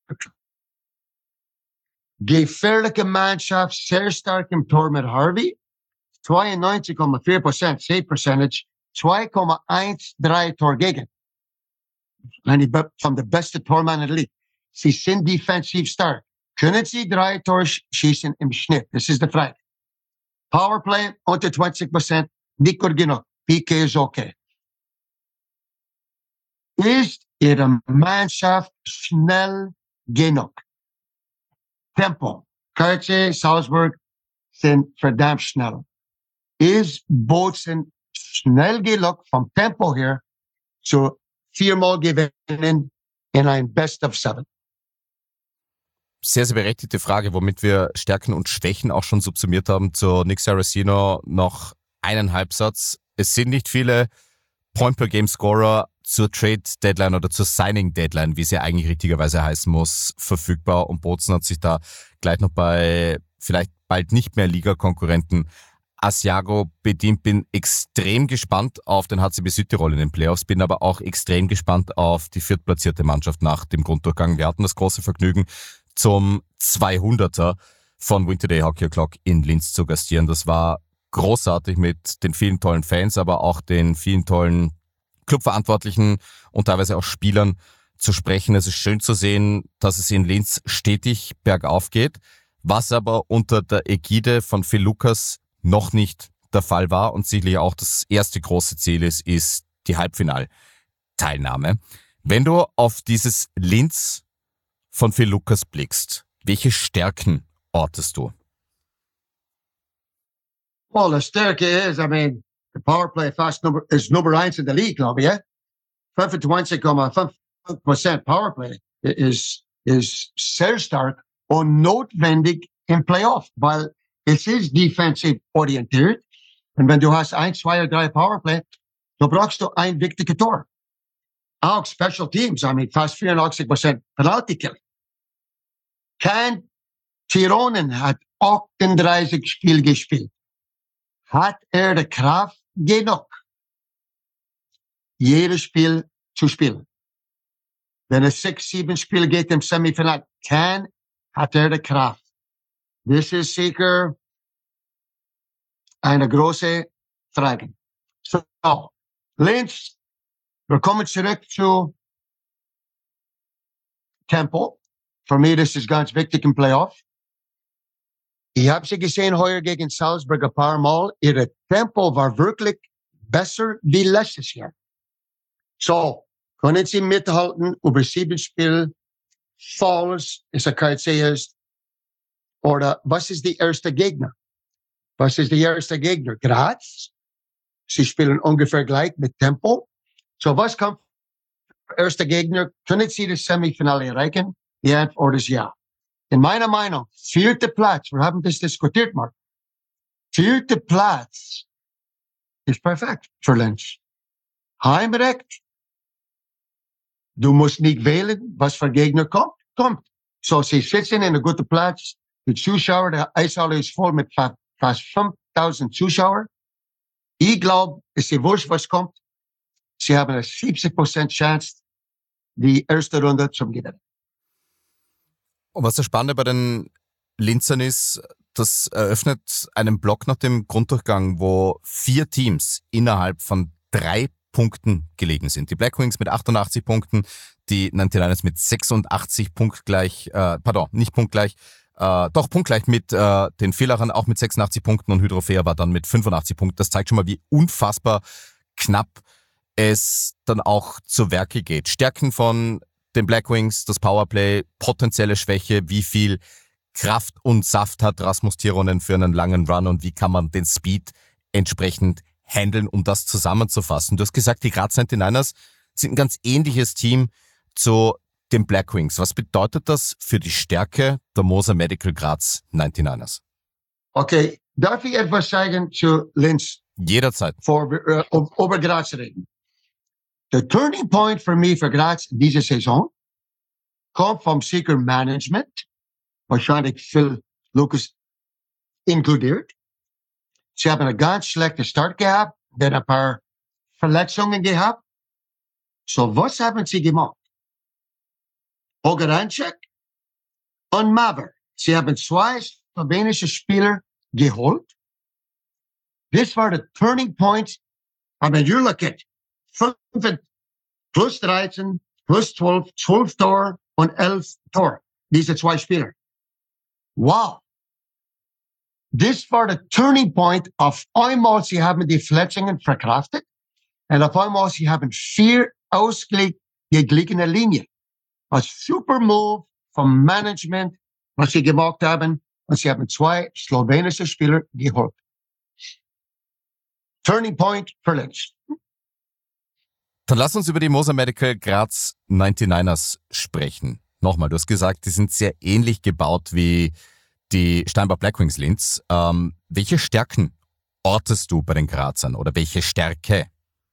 Gefährliche Mannschaft, sehr stark im Tor mit Harvey. zweiundneunzig Komma vier Prozent Save Percentage, zwei Komma eins drei Tor gegen. von der besten Tormann in der Liga. Sie sind defensiv stark. Können Sie drei Tore schießen im Schnitt? Das ist die Frage. Powerplay unter zwanzig Prozent, nicht gut genug. P K ist okay. Ist Ihre Mannschaft schnell genug? Tempo. K C, Salzburg sind verdammt schnell. Ist Bozen schnell genug vom Tempo her zu viermal gewinnen in ein Best of Seven? Sehr, sehr berechtigte Frage, womit wir Stärken und Schwächen auch schon subsumiert haben. Zu Nick Saraceno noch einen Halbsatz. Es sind nicht viele Point-per-Game-Scorer zur Trade-Deadline oder zur Signing-Deadline, wie sie eigentlich richtigerweise heißen muss, verfügbar. Und Bozen hat sich da gleich noch bei vielleicht bald nicht mehr Liga-Konkurrenten Asiago bedient. Bin extrem gespannt auf den H C B Südtirol in den Playoffs, bin aber auch extrem gespannt auf die viertplatzierte Mannschaft nach dem Grunddurchgang. Wir hatten das große Vergnügen, zum zweihunderter von Winter Day Hockey O'Clock in Linz zu gastieren. Das war großartig mit den vielen tollen Fans, aber auch den vielen tollen Clubverantwortlichen und teilweise auch Spielern zu sprechen. Es ist schön zu sehen, dass es in Linz stetig bergauf geht, was aber unter der Ägide von Phil Lucas noch nicht der Fall war und sicherlich auch das erste große Ziel ist, ist die Halbfinalteilnahme. Wenn du auf dieses Linz von Phil Lucas blickst, welche Stärken ortest du? Well, the Stärke is, I mean, the power play fast number is number eins in der Liga, glaube ich, ja? fünfundzwanzig Komma fünf Prozent power play ist, ist sehr stark und notwendig im Playoff, weil es ist defensiv orientiert. Und wenn du hast ein, zwei oder drei Powerplay, so brauchst du ein wichtiges Tor. Auch Special Teams, I mean, fast vierundachtzig Prozent Penalty Killing. Kein Tironen hat achtunddreißig Spiele gespielt. Hat er die Kraft genug, jedes Spiel zu spielen? Wenn es sechs, sieben Spiele geht im Semifinal, kann, hat er die Kraft. Das ist sicher eine große Frage. So, Linz, wir kommen zurück zu Tempo. Für mich das ist ganz wichtig im Playoff. Ich habe sie gesehen heuer gegen Salzburg ein paar Mal. Ihre Tempo war wirklich besser wie letztes Jahr. So, können sie mithalten über sieben Spiele? Falls es ein K C ist. Oder was ist die erste Gegner? Was ist die erste Gegner? Graz. Sie spielen ungefähr gleich mit Tempo. So, was kommt für erste Gegner? Können sie das Semifinale erreichen? Die Antwort ist ja. In meiner Meinung, vierter Platz, wir haben das diskutiert, Mark. Vierter Platz ist perfekt für Linz. Heimrecht. Du musst nicht wählen, was für Gegner kommt, kommt. So, sie sitzen in einem guten Platz. Die Zuschauer, der Eishalle ist voll mit fast fünftausend Zuschauer. Ich glaube, es ist wurscht, was kommt. Sie haben eine siebzig Prozent Chance, die erste Runde zu gewinnen. Und was das Spannende bei den Linzern ist, das eröffnet einen Block nach dem Grunddurchgang, wo vier Teams innerhalb von drei Punkten gelegen sind. Die Blackwings mit achtundachtzig Punkten, die neunundneunzig mit sechsundachtzig punktgleich, äh, pardon, nicht punktgleich, äh, doch punktgleich mit äh, den Villachern, auch mit sechsundachtzig Punkten und Hydrofea war dann mit fünfundachtzig Punkten. Das zeigt schon mal, wie unfassbar knapp es dann auch zu Werke geht. Stärken von den Blackwings, das Powerplay, potenzielle Schwäche, wie viel Kraft und Saft hat Rasmus Tironen für einen langen Run und wie kann man den Speed entsprechend handeln, um das zusammenzufassen. Du hast gesagt, die Graz neunundneunzigers sind ein ganz ähnliches Team zu den Blackwings. Was bedeutet das für die Stärke der Moser Medical Graz neunundneunzigers? Okay, darf ich etwas sagen zu Linz? Jederzeit. Vor, uh, über Graz reden. Der Turning Point für mich für Graz in dieser Saison kommt vom Seeker Management, wahrscheinlich Phil Lucas inkludiert. Sie haben einen ganz schlechten Start gehabt, dann ein paar Verletzungen gehabt. So, was haben sie gemacht? Ogeranchek und Maver. Sie haben zwei slowenische Spieler geholt. Das war der Turning Point. Aber you look at fünf plus dreizehn, plus zwölf, zwölf Tor und elf Tor. Diese zwei Spieler. Wow. Das war der Turning Point. Auf einmal, sie haben die Verletzungen verkraftet. Und auf einmal, sie haben vier ausgeglichene Linien. Ein super Move vom Management, was sie gemacht haben. Und sie haben zwei slowenische Spieler geholt. Turning Point verletzt. Dann lass uns über die Moser Medical Graz neunundneunzigers sprechen. Nochmal, du hast gesagt, die sind sehr ähnlich gebaut wie die Steinbach Blackwings Linz. Ähm, welche Stärken ortest du bei den Grazern oder welche Stärke?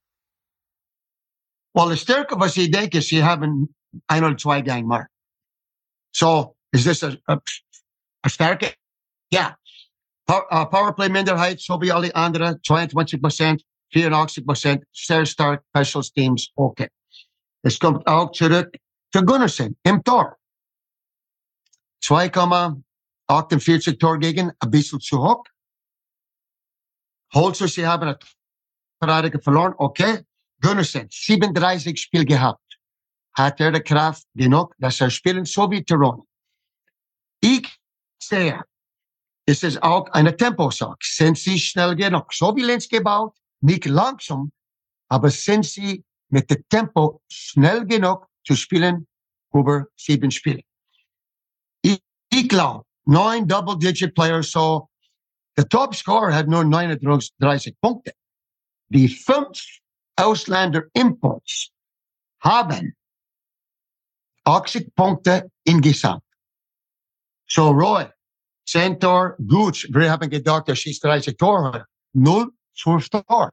Well, die Stärke, was ich denke, sie haben ein oder zwei Gang mehr. So, ist das eine Stärke? Ja. Yeah. Powerplay-Minderheit, so wie alle anderen, zweiundzwanzig Prozent, vierundachtzig Prozent, sehr stark, Special Teams, okay. Es kommt auch zurück zu Gunnarsson im Tor. zwei Komma achtundvierzig Tor gegen, ein bisschen zu hoch. Holzer, sie haben eine Verteidiger verloren, okay. Gunnarsson, siebenunddreißig Spiele gehabt. Hat er die Kraft genug, dass er spielen, so wie Toronto. Ich sehe, es ist auch eine Tempo-Sache. Sind sie schnell genug? So wie Linz gebaut, nicht langsam, aber sind sie mit dem Tempo schnell genug zu spielen über sieben Spiele? Ich, ich glaube, neun Double-Digit-Players, so, der Top-Scorer hat nur neununddreißig Punkte. Die fünf Ausländer-Imports haben achtzig Punkte insgesamt. So, Roy, zehn Tor, gut. Wir haben gedacht, er schießt dreißig Tore. Null, zwölf Tor.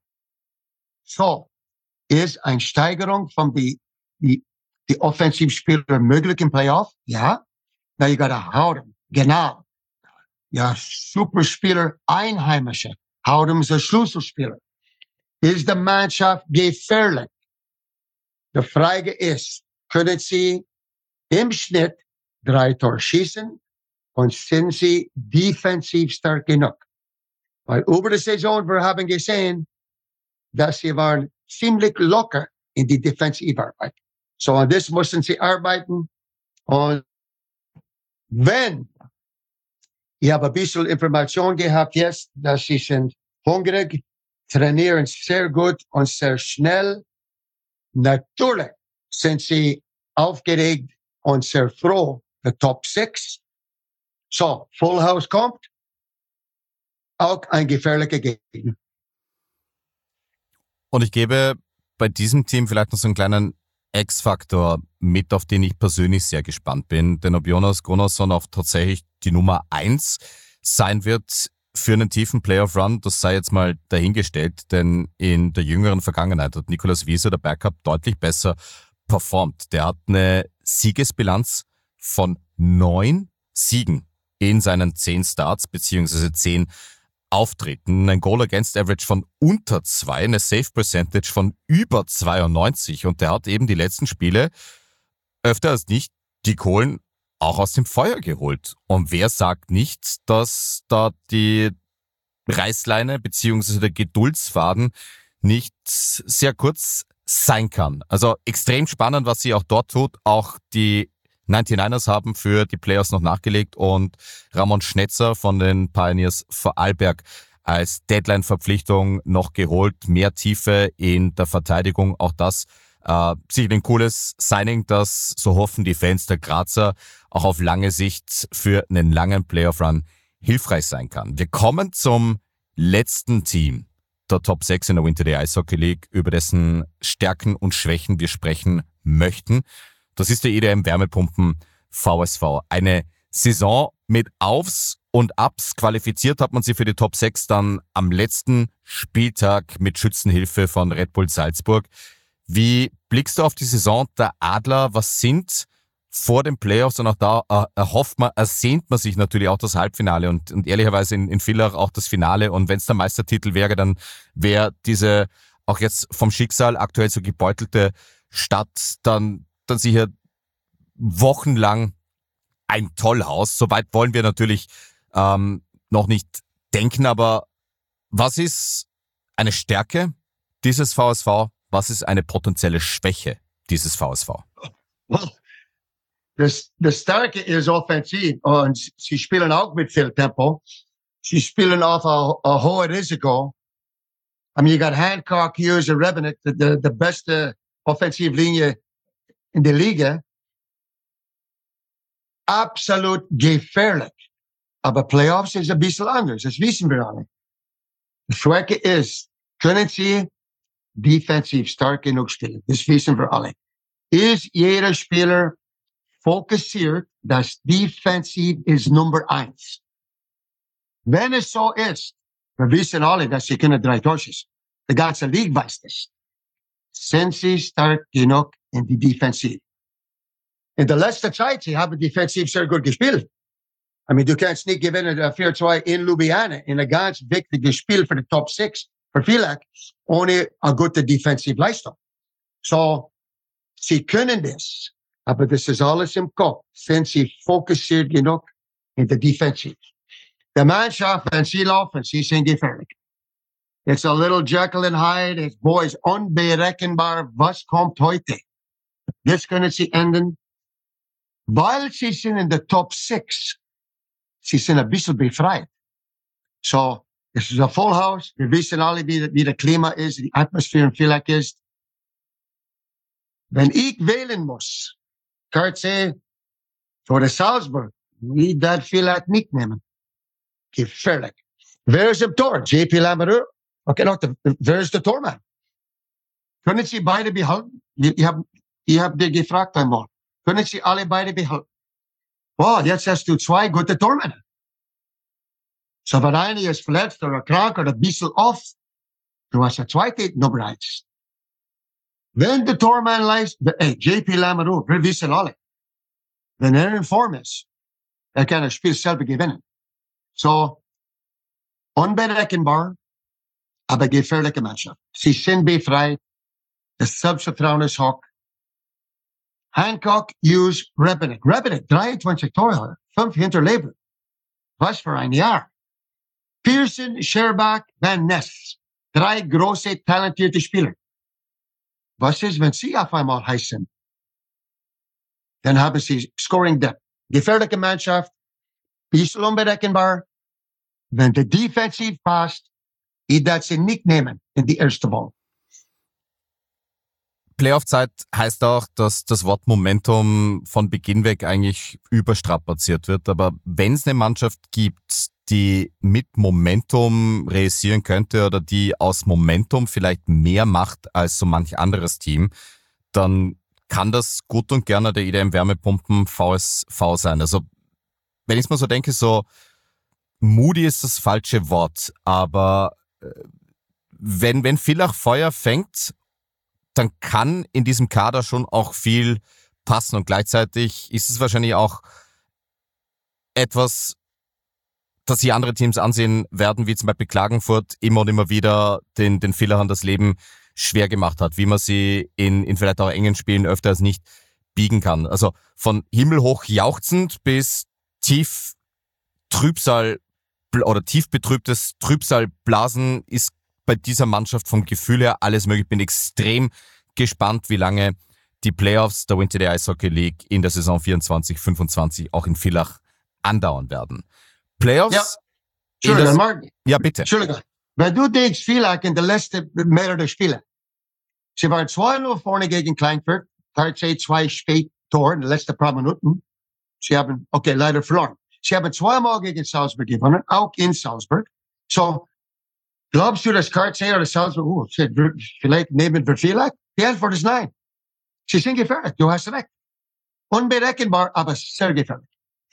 So, ist eine Steigerung von die, die, die Offensivspieler möglich im Playoff? Ja. Now you gotta Howden. Genau. Ja, Superspieler, Einheimische. Howden ist ein Schlüsselspieler. Ist die Mannschaft gefährlich? Die Frage ist, können sie im Schnitt drei Tore schießen? Und sind sie defensiv stark genug? Weil über die Saison, wir haben gesehen, dass sie waren ziemlich locker in die Defensivarbeit. So, an das mussten sie arbeiten. Und wenn, ich habe ein bisschen Information gehabt jetzt, dass sie sind hungrig, trainieren sehr gut und sehr schnell. Natürlich sind sie aufgeregt und sehr froh, der Top sechs. So, Full House kommt, auch ein gefährlicher Gegner. Und ich gebe bei diesem Team vielleicht noch so einen kleinen X-Faktor mit, auf den ich persönlich sehr gespannt bin. Denn ob Jonas Gunnarsson auch tatsächlich die Nummer eins sein wird für einen tiefen Playoff-Run, das sei jetzt mal dahingestellt. Denn in der jüngeren Vergangenheit hat Nicolas Wiese, der Backup, deutlich besser performt. Der hat eine Siegesbilanz von neun Siegen in seinen zehn Starts beziehungsweise zehn Auftritten. Ein Goal Against Average von unter zwei, eine Save Percentage von über zweiundneunzig und der hat eben die letzten Spiele öfter als nicht die Kohlen auch aus dem Feuer geholt. Und wer sagt nicht, dass da die Reißleine beziehungsweise der Geduldsfaden nicht sehr kurz sein kann. Also extrem spannend, was sie auch dort tut. Auch die neunundneunzigers haben für die Playoffs noch nachgelegt und Ramon Schnetzer von den Pioneers Vorarlberg als Deadline-Verpflichtung noch geholt. Mehr Tiefe in der Verteidigung. Auch das äh, sicher ein cooles Signing, das, so hoffen die Fans der Grazer, auch auf lange Sicht für einen langen Playoff-Run hilfreich sein kann. Wir kommen zum letzten Team der Top sechs in der Winter Day Eishockey League, über dessen Stärken und Schwächen wir sprechen möchten. Das ist der E D M Wärmepumpen V S V. Eine Saison mit Aufs und Ups. Qualifiziert hat man sie für die Top sechs dann am letzten Spieltag mit Schützenhilfe von Red Bull Salzburg. Wie blickst du auf die Saison der Adler? Was sind vor den Playoffs und auch da äh, erhofft man, ersehnt man sich natürlich auch das Halbfinale und, und ehrlicherweise in, in Villach auch das Finale. Und wenn es der Meistertitel wäre, dann wäre diese auch jetzt vom Schicksal aktuell so gebeutelte Stadt dann dann sicher wochenlang ein Tollhaus. Soweit wollen wir natürlich ähm, noch nicht denken, aber was ist eine Stärke dieses V S V? Was ist eine potenzielle Schwäche dieses V S V? Well, das, das Starke ist offensiv und sie spielen auch mit viel Tempo. Sie spielen auf ein, ein hohes Risiko. I mean, you got Hancock, Hughes and Rebennick, the, the, the beste Offensivlinie in der Liga. Absolut gefährlich. Aber Playoffs ist ein bisschen anders. Das wissen wir alle. Die Schwäche ist, können sie defensiv stark genug spielen? Das wissen wir alle. Ist jeder Spieler fokussiert, dass defensiv ist Nummer eins? Wenn es so ist, wir wissen alle, dass sie können drei Tore schießen. Die ganze Liga weiß das. Sind sie stark genug in die Defensiv? In der letzten Zeit, sie haben defensiv sehr gut gespielt. I mean, du kannst nicht gewinnen vier zwei in Ljubljana in ein ganz wichtiges Spiel für die Top six für Villach ohne eine gute Defensivleistung. So, sie können das, aber das ist alles im Kopf. Sind sie fokussiert genug in der Defensiv? Die Mannschaft, wenn sie laufen, sie sind gefährlich. It's a little Jekyll and Hyde. It's boys unberechenbar. Was kommt heute? Das können sie ändern, weil sie sind in der Top six. Sie sind ein bisschen befreit. So, es ist ein Full House. Wir wissen alle, wie, wie der Klima ist, die Atmosphäre in Villach ist. Wenn ich wählen muss, Kurt C. für Salzburg, wie das Villach nicht nehmen. Gefährlich. Wer ist im Tor? J P Lamoureux? Okay, noch, wer ist der Tormann? Können Sie beide behalten? Ich habe ich hab dir gefragt einmal. Können Sie alle beide behalten? Wow, jetzt hast du zwei gute Tormänner. So, wenn einer ist verletzt oder krank oder ein bisschen off, du hast eine zweite Nummer eins. Wenn der Tormann leistet, hey, J P Lamoureux, wir wissen alle, wenn er in Form ist, er kann das Spiel selber gewinnen. So, unberechenbar, aber gefährliche Mannschaft. Sie sind befreit. Das Selbstvertrauen ist hoch. Hancock, Hughes, Rebennick. Rebennick, dreiundzwanzig Tore, fünf Hinterleber. Was für ein Jahr. Pearson, Scherbach, Van Ness. Drei große, talentierte Spieler. Was ist, wenn sie auf einmal heißen? Dann haben sie Scoring Depth. Gefährliche Mannschaft. Bisschen unberechenbar. Wenn der Defensiv passt, ich darf sie nicht nehmen in die erste Ball. Playoff-Zeit heißt auch, dass das Wort Momentum von Beginn weg eigentlich überstrapaziert wird. Aber wenn es eine Mannschaft gibt, die mit Momentum realisieren könnte oder die aus Momentum vielleicht mehr macht als so manch anderes Team, dann kann das gut und gerne der I D M Wärmepumpen V S V sein. Also wenn ich es mal so denke, so moody ist das falsche Wort, aber wenn, wenn Villach Feuer fängt, dann kann in diesem Kader schon auch viel passen und gleichzeitig ist es wahrscheinlich auch etwas, das sich andere Teams ansehen werden, wie zum Beispiel Klagenfurt immer und immer wieder den, den Villachern das Leben schwer gemacht hat, wie man sie in, in vielleicht auch engen Spielen öfter als nicht biegen kann. Also von himmelhoch jauchzend bis tief Trübsal oder tief betrübtes Trübsalblasen ist bei dieser Mannschaft vom Gefühl her alles möglich. Ich bin extrem gespannt, wie lange die Playoffs der Winter Day Eishockey League in der Saison vierundzwanzig fünfundzwanzig auch in Villach andauern werden. Playoffs? Ja, Entschuldigung, Martin. Ja, bitte. Entschuldigung. Wenn du denkst, Villach in der letzten mehrere Spiele, sie waren zwei null vorne gegen Kleinfurt, Tartsee zwei Spättore in den letzten paar Minuten. Sie haben, okay, leider verloren. Sie haben zweimal gegen Salzburg gewonnen, auch in Salzburg. So, glaubst du, dass Tartsee oder Salzburg, oh, vielleicht nehmen wir Villach? Die Antwort ist nein. Sie sind gefährlich, du hast recht. Unberechenbar, aber sehr gefährlich.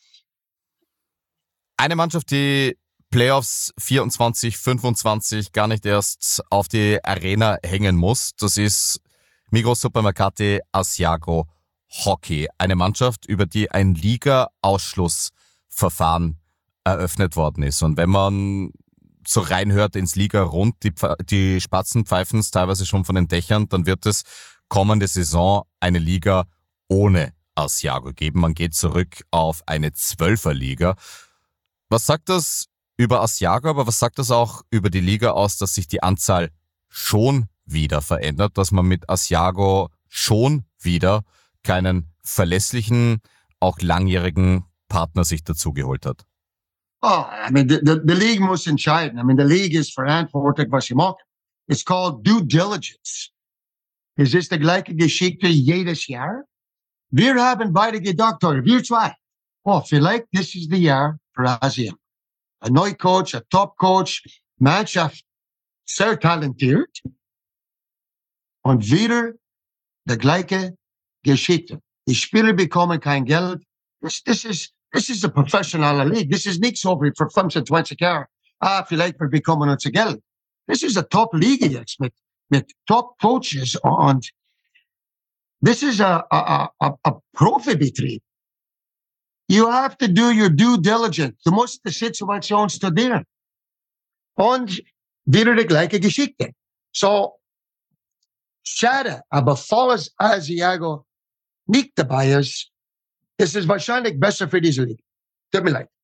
Eine Mannschaft, die Playoffs vierundzwanzig fünfundzwanzig gar nicht erst auf die Arena hängen muss, das ist Migros Supermercati Asiago Hockey. Eine Mannschaft, über die ein Liga-Ausschlussverfahren eröffnet worden ist. Und wenn man so reinhört ins Liga-Rund, die, die Spatzen pfeifen es teilweise schon von den Dächern, dann wird es kommende Saison eine Liga ohne Asiago geben. Man geht zurück auf eine Zwölferliga. Was sagt das über Asiago, aber was sagt das auch über die Liga aus, dass sich die Anzahl schon wieder verändert, dass man mit Asiago schon wieder keinen verlässlichen, auch langjährigen Partner sich dazugeholt hat? Oh, I mean, the, the, the league muss entscheiden. I mean, the league ist verantwortlich, was sie macht. It's called due diligence. Es ist die gleiche Geschichte jedes Jahr. Wir haben beide gedacht, oder wir zwei, oh, vielleicht this is the year für Asien. Ein neuer Coach, ein Top-Coach, Mannschaft, sehr talentiert. Und wieder die gleiche Geschichte. Die Spieler bekommen kein Geld. Das, das ist, das ist eine professionelle League. Das ist nicht so wie für fünfundzwanzig Jahre. Ah, vielleicht wir bekommen unser Geld. Das ist eine Top-Liga jetzt mit, mit Top-Coaches und this is a, a, a, a Profibetrieb. You have to do your due diligence. Du musst die Situation studieren. Und wieder die gleiche Geschichte. So, schade, aber falls Asiago nicht dabei ist, ist es wahrscheinlich besser für diese Liga. Tut mir leid.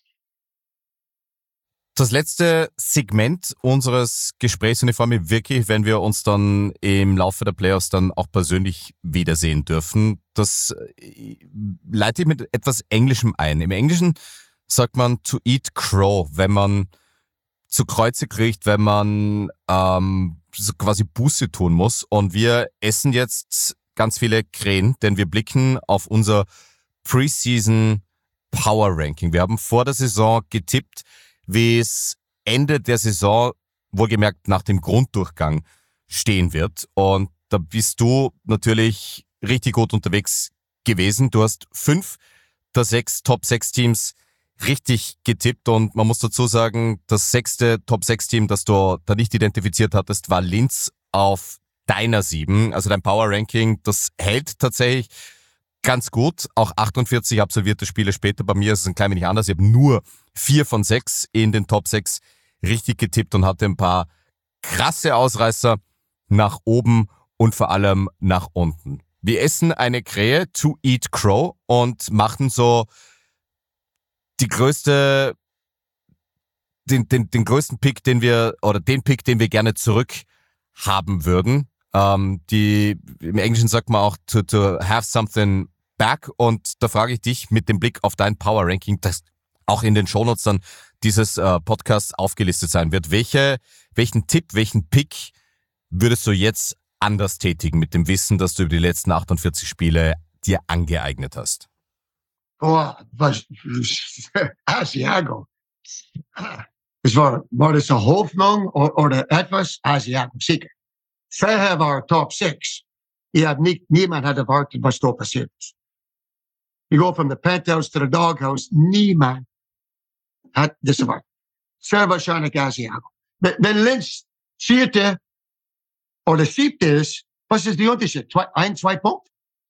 Das letzte Segment unseres Gesprächs, und ich freue mich wirklich, wenn wir uns dann im Laufe der Playoffs dann auch persönlich wiedersehen dürfen. Das leite ich mit etwas Englischem ein. Im Englischen sagt man to eat crow, wenn man zu Kreuze kriegt, wenn man ähm, so quasi Buße tun muss. Und wir essen jetzt ganz viele Krähen, denn wir blicken auf unser Preseason Power Ranking. Wir haben vor der Saison getippt, wie es Ende der Saison, wohlgemerkt nach dem Grunddurchgang, stehen wird. Und da bist du natürlich richtig gut unterwegs gewesen. Du hast fünf der sechs Top sechs Teams richtig getippt und man muss dazu sagen, das sechste Top sechs Team, das du da nicht identifiziert hattest, war Linz auf deiner sieben. Also dein Power Ranking, das hält tatsächlich ganz gut. Auch achtundvierzig absolvierte Spiele später. Bei mir ist es ein klein wenig anders. Ich habe nur vier von sechs in den Top sechs richtig getippt und hatte ein paar krasse Ausreißer nach oben und vor allem nach unten. Wir essen eine Krähe, to eat crow, und machen so die größte, den, den, den größten Pick, den wir, oder den Pick, den wir gerne zurück haben würden. Ähm, die, im Englischen sagt man auch to, to have something back, und da frage ich dich mit dem Blick auf dein Power Ranking, das auch in den Shownotes dann dieses äh, Podcasts aufgelistet sein wird. Welche, welchen Tipp, welchen Pick würdest du jetzt anders tätigen mit dem Wissen, dass du über die letzten achtundvierzig Spiele dir angeeignet hast? Oh, was, Asiago. Es war, war das eine Hoffnung oder etwas? Asiago, sicher. Vorher war Top sechs. Ich hab nicht, niemand hat erwartet, was da passiert ist. You go from the penthouse to the doghouse, niemand hat das erwartet. Sehr wahrscheinlich Asiago. Wenn Linz vierte oder siebte ist, was ist der Unterschied? Zwei, ein, zwei Punkte?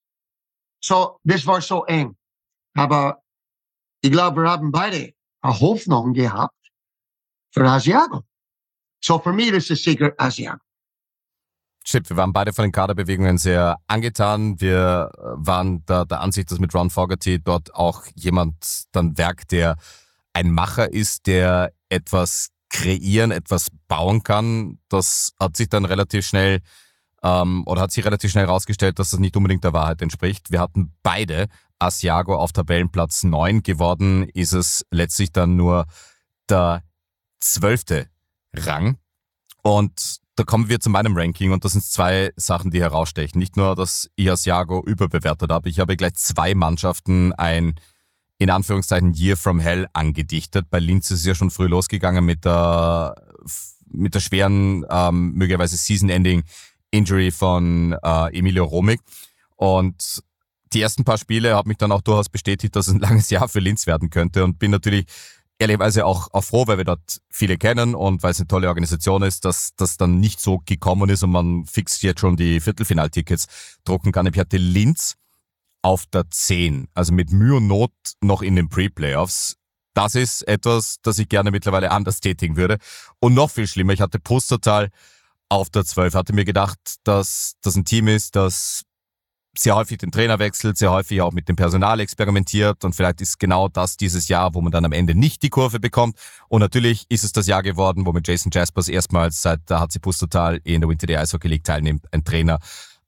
So, das war so eng. Aber ich glaube, wir haben beide eine Hoffnung gehabt für Asiago. So, für mich ist es sicher Asiago. Stimmt, wir waren beide von den Kaderbewegungen sehr angetan. Wir waren der, der Ansicht, dass mit Ron Fogarty dort auch jemand dann werkt, der ein Macher ist, der etwas kreieren, etwas bauen kann. Das hat sich dann relativ schnell ähm, oder hat sich relativ schnell herausgestellt, dass das nicht unbedingt der Wahrheit entspricht. Wir hatten beide Asiago auf Tabellenplatz neun. Geworden ist es letztlich dann nur der zwölfte Rang. Und da kommen wir zu meinem Ranking, und das sind zwei Sachen, die herausstechen. Nicht nur, dass ich Asiago überbewertet habe, ich habe gleich zwei Mannschaften ein, in Anführungszeichen, Year from Hell angedichtet. Bei Linz ist es ja schon früh losgegangen mit der, mit der schweren, ähm, möglicherweise Season-Ending-Injury von äh, Emilio Romig. Und die ersten paar Spiele haben mich dann auch durchaus bestätigt, dass es ein langes Jahr für Linz werden könnte, und bin natürlich ehrlicherweise auch, auch froh, weil wir dort viele kennen und weil es eine tolle Organisation ist, dass das dann nicht so gekommen ist und man fix jetzt schon die Viertelfinaltickets drucken kann. Ich hatte Linz auf der zehn, also mit Mühe und Not noch in den Pre-Playoffs. Das ist etwas, das ich gerne mittlerweile anders tätigen würde. Und noch viel schlimmer, ich hatte Pustertal auf der zwölf. Hatte mir gedacht, dass das ein Team ist, das sehr häufig den Trainer wechselt, sehr häufig auch mit dem Personal experimentiert, und vielleicht ist genau das dieses Jahr, wo man dann am Ende nicht die Kurve bekommt. Und natürlich ist es das Jahr geworden, wo mit Jason Jaspers erstmals seit der H C Pustertal in der Winter Day Eishockey League teilnimmt, ein Trainer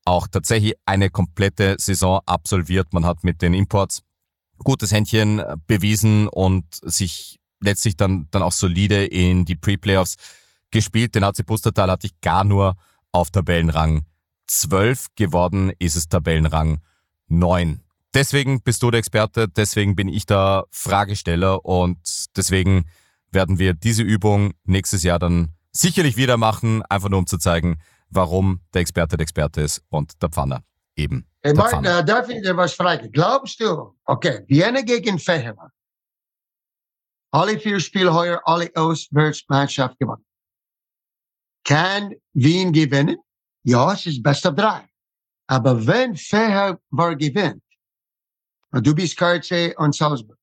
auch tatsächlich eine komplette Saison absolviert. Man hat mit den Imports gutes Händchen bewiesen und sich letztlich dann, dann auch solide in die Pre-Playoffs gespielt. Den H C Pustertal hatte ich gar nur auf Tabellenrang zwölf, geworden ist es Tabellenrang neun. Deswegen bist du der Experte, deswegen bin ich der Fragesteller und deswegen werden wir diese Übung nächstes Jahr dann sicherlich wieder machen, einfach nur um zu zeigen, warum der Experte der Experte ist und der Pfanner eben Hey der Martin, Pfanner. äh, darf ich dir was fragen? Glaubst du, okay, Vienna gegen Feher, alle vier Spiele heuer, alle Auswärtsmannschaft gewonnen. Kann Wien gewinnen? Ja, es ist best of drei. Aber wenn Feher war gewinnt, und du bist K C und Salzburg,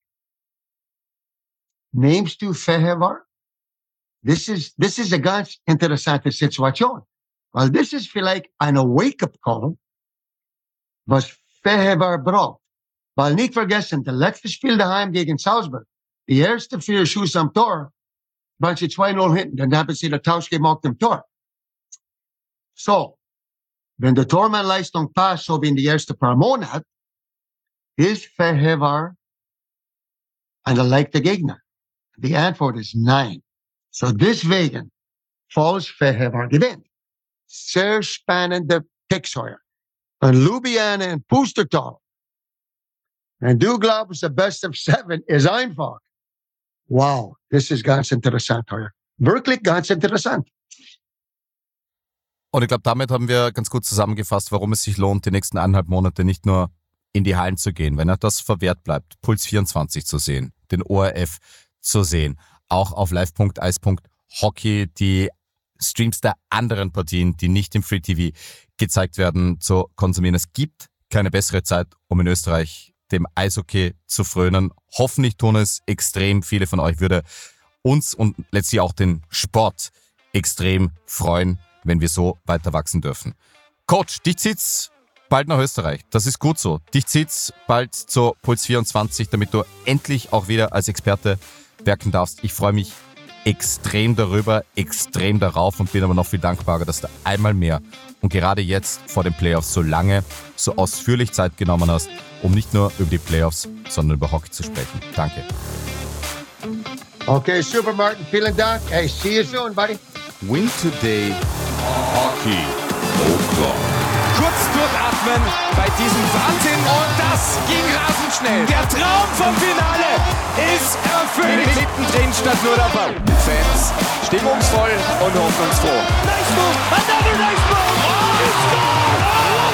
nimmst du Feher war? Das ist, das ist eine ganz interessante Situation. Weil das ist vielleicht eine Wake-up-Call, was Feher braucht. Weil nicht vergessen, das letzte Spiel daheim gegen Salzburg, die ersten vier Schuss am Tor, waren sie zwei null hinten, dann haben sie den Tausch gemacht im Tor. So, wenn die Tormannleistung passt, so wie in die ersten paar Monate, ist Feher ein leichter Gegner? Die Antwort ist nein. So deswegen, falls Feher gewinnt. Sehr spannende Picks heuer. Und Ljubljana und Pustertal. Und du glaubst, der Best of Seven ist einfach. Wow, das ist ganz interessant heuer. Wirklich ganz interessant. Und ich glaube, damit haben wir ganz gut zusammengefasst, warum es sich lohnt, die nächsten eineinhalb Monate nicht nur in die Hallen zu gehen, wenn er das verwehrt bleibt, Puls vierundzwanzig zu sehen, den O R F zu sehen, auch auf live punkt eis punkt hockey die Streams der anderen Partien, die nicht im Free T V gezeigt werden, zu konsumieren. Es gibt keine bessere Zeit, um in Österreich dem Eishockey zu frönen. Hoffentlich tun es extrem viele von euch. Würde uns und letztlich auch den Sport extrem freuen, wenn wir so weiter wachsen dürfen. Coach, dich zieht's bald nach Österreich. Das ist gut so. Dich zieht's bald zur Puls vierundzwanzig, damit du endlich auch wieder als Experte werken darfst. Ich freue mich extrem darüber, extrem darauf und bin aber noch viel dankbarer, dass du einmal mehr und gerade jetzt vor den Playoffs so lange, so ausführlich Zeit genommen hast, um nicht nur über die Playoffs, sondern über Hockey zu sprechen. Danke. Okay, super, Martin. Vielen Dank. Hey, see you soon, buddy. Win Today Hockey O'Clock. Kurz durchatmen bei diesem Wahnsinn und das ging rasend schnell. Der Traum vom Finale ist erfüllt. Mittendrin statt nur dabei. Fans stimmungsvoll und hoffnungsfroh. Nice move, another nice move. Oh,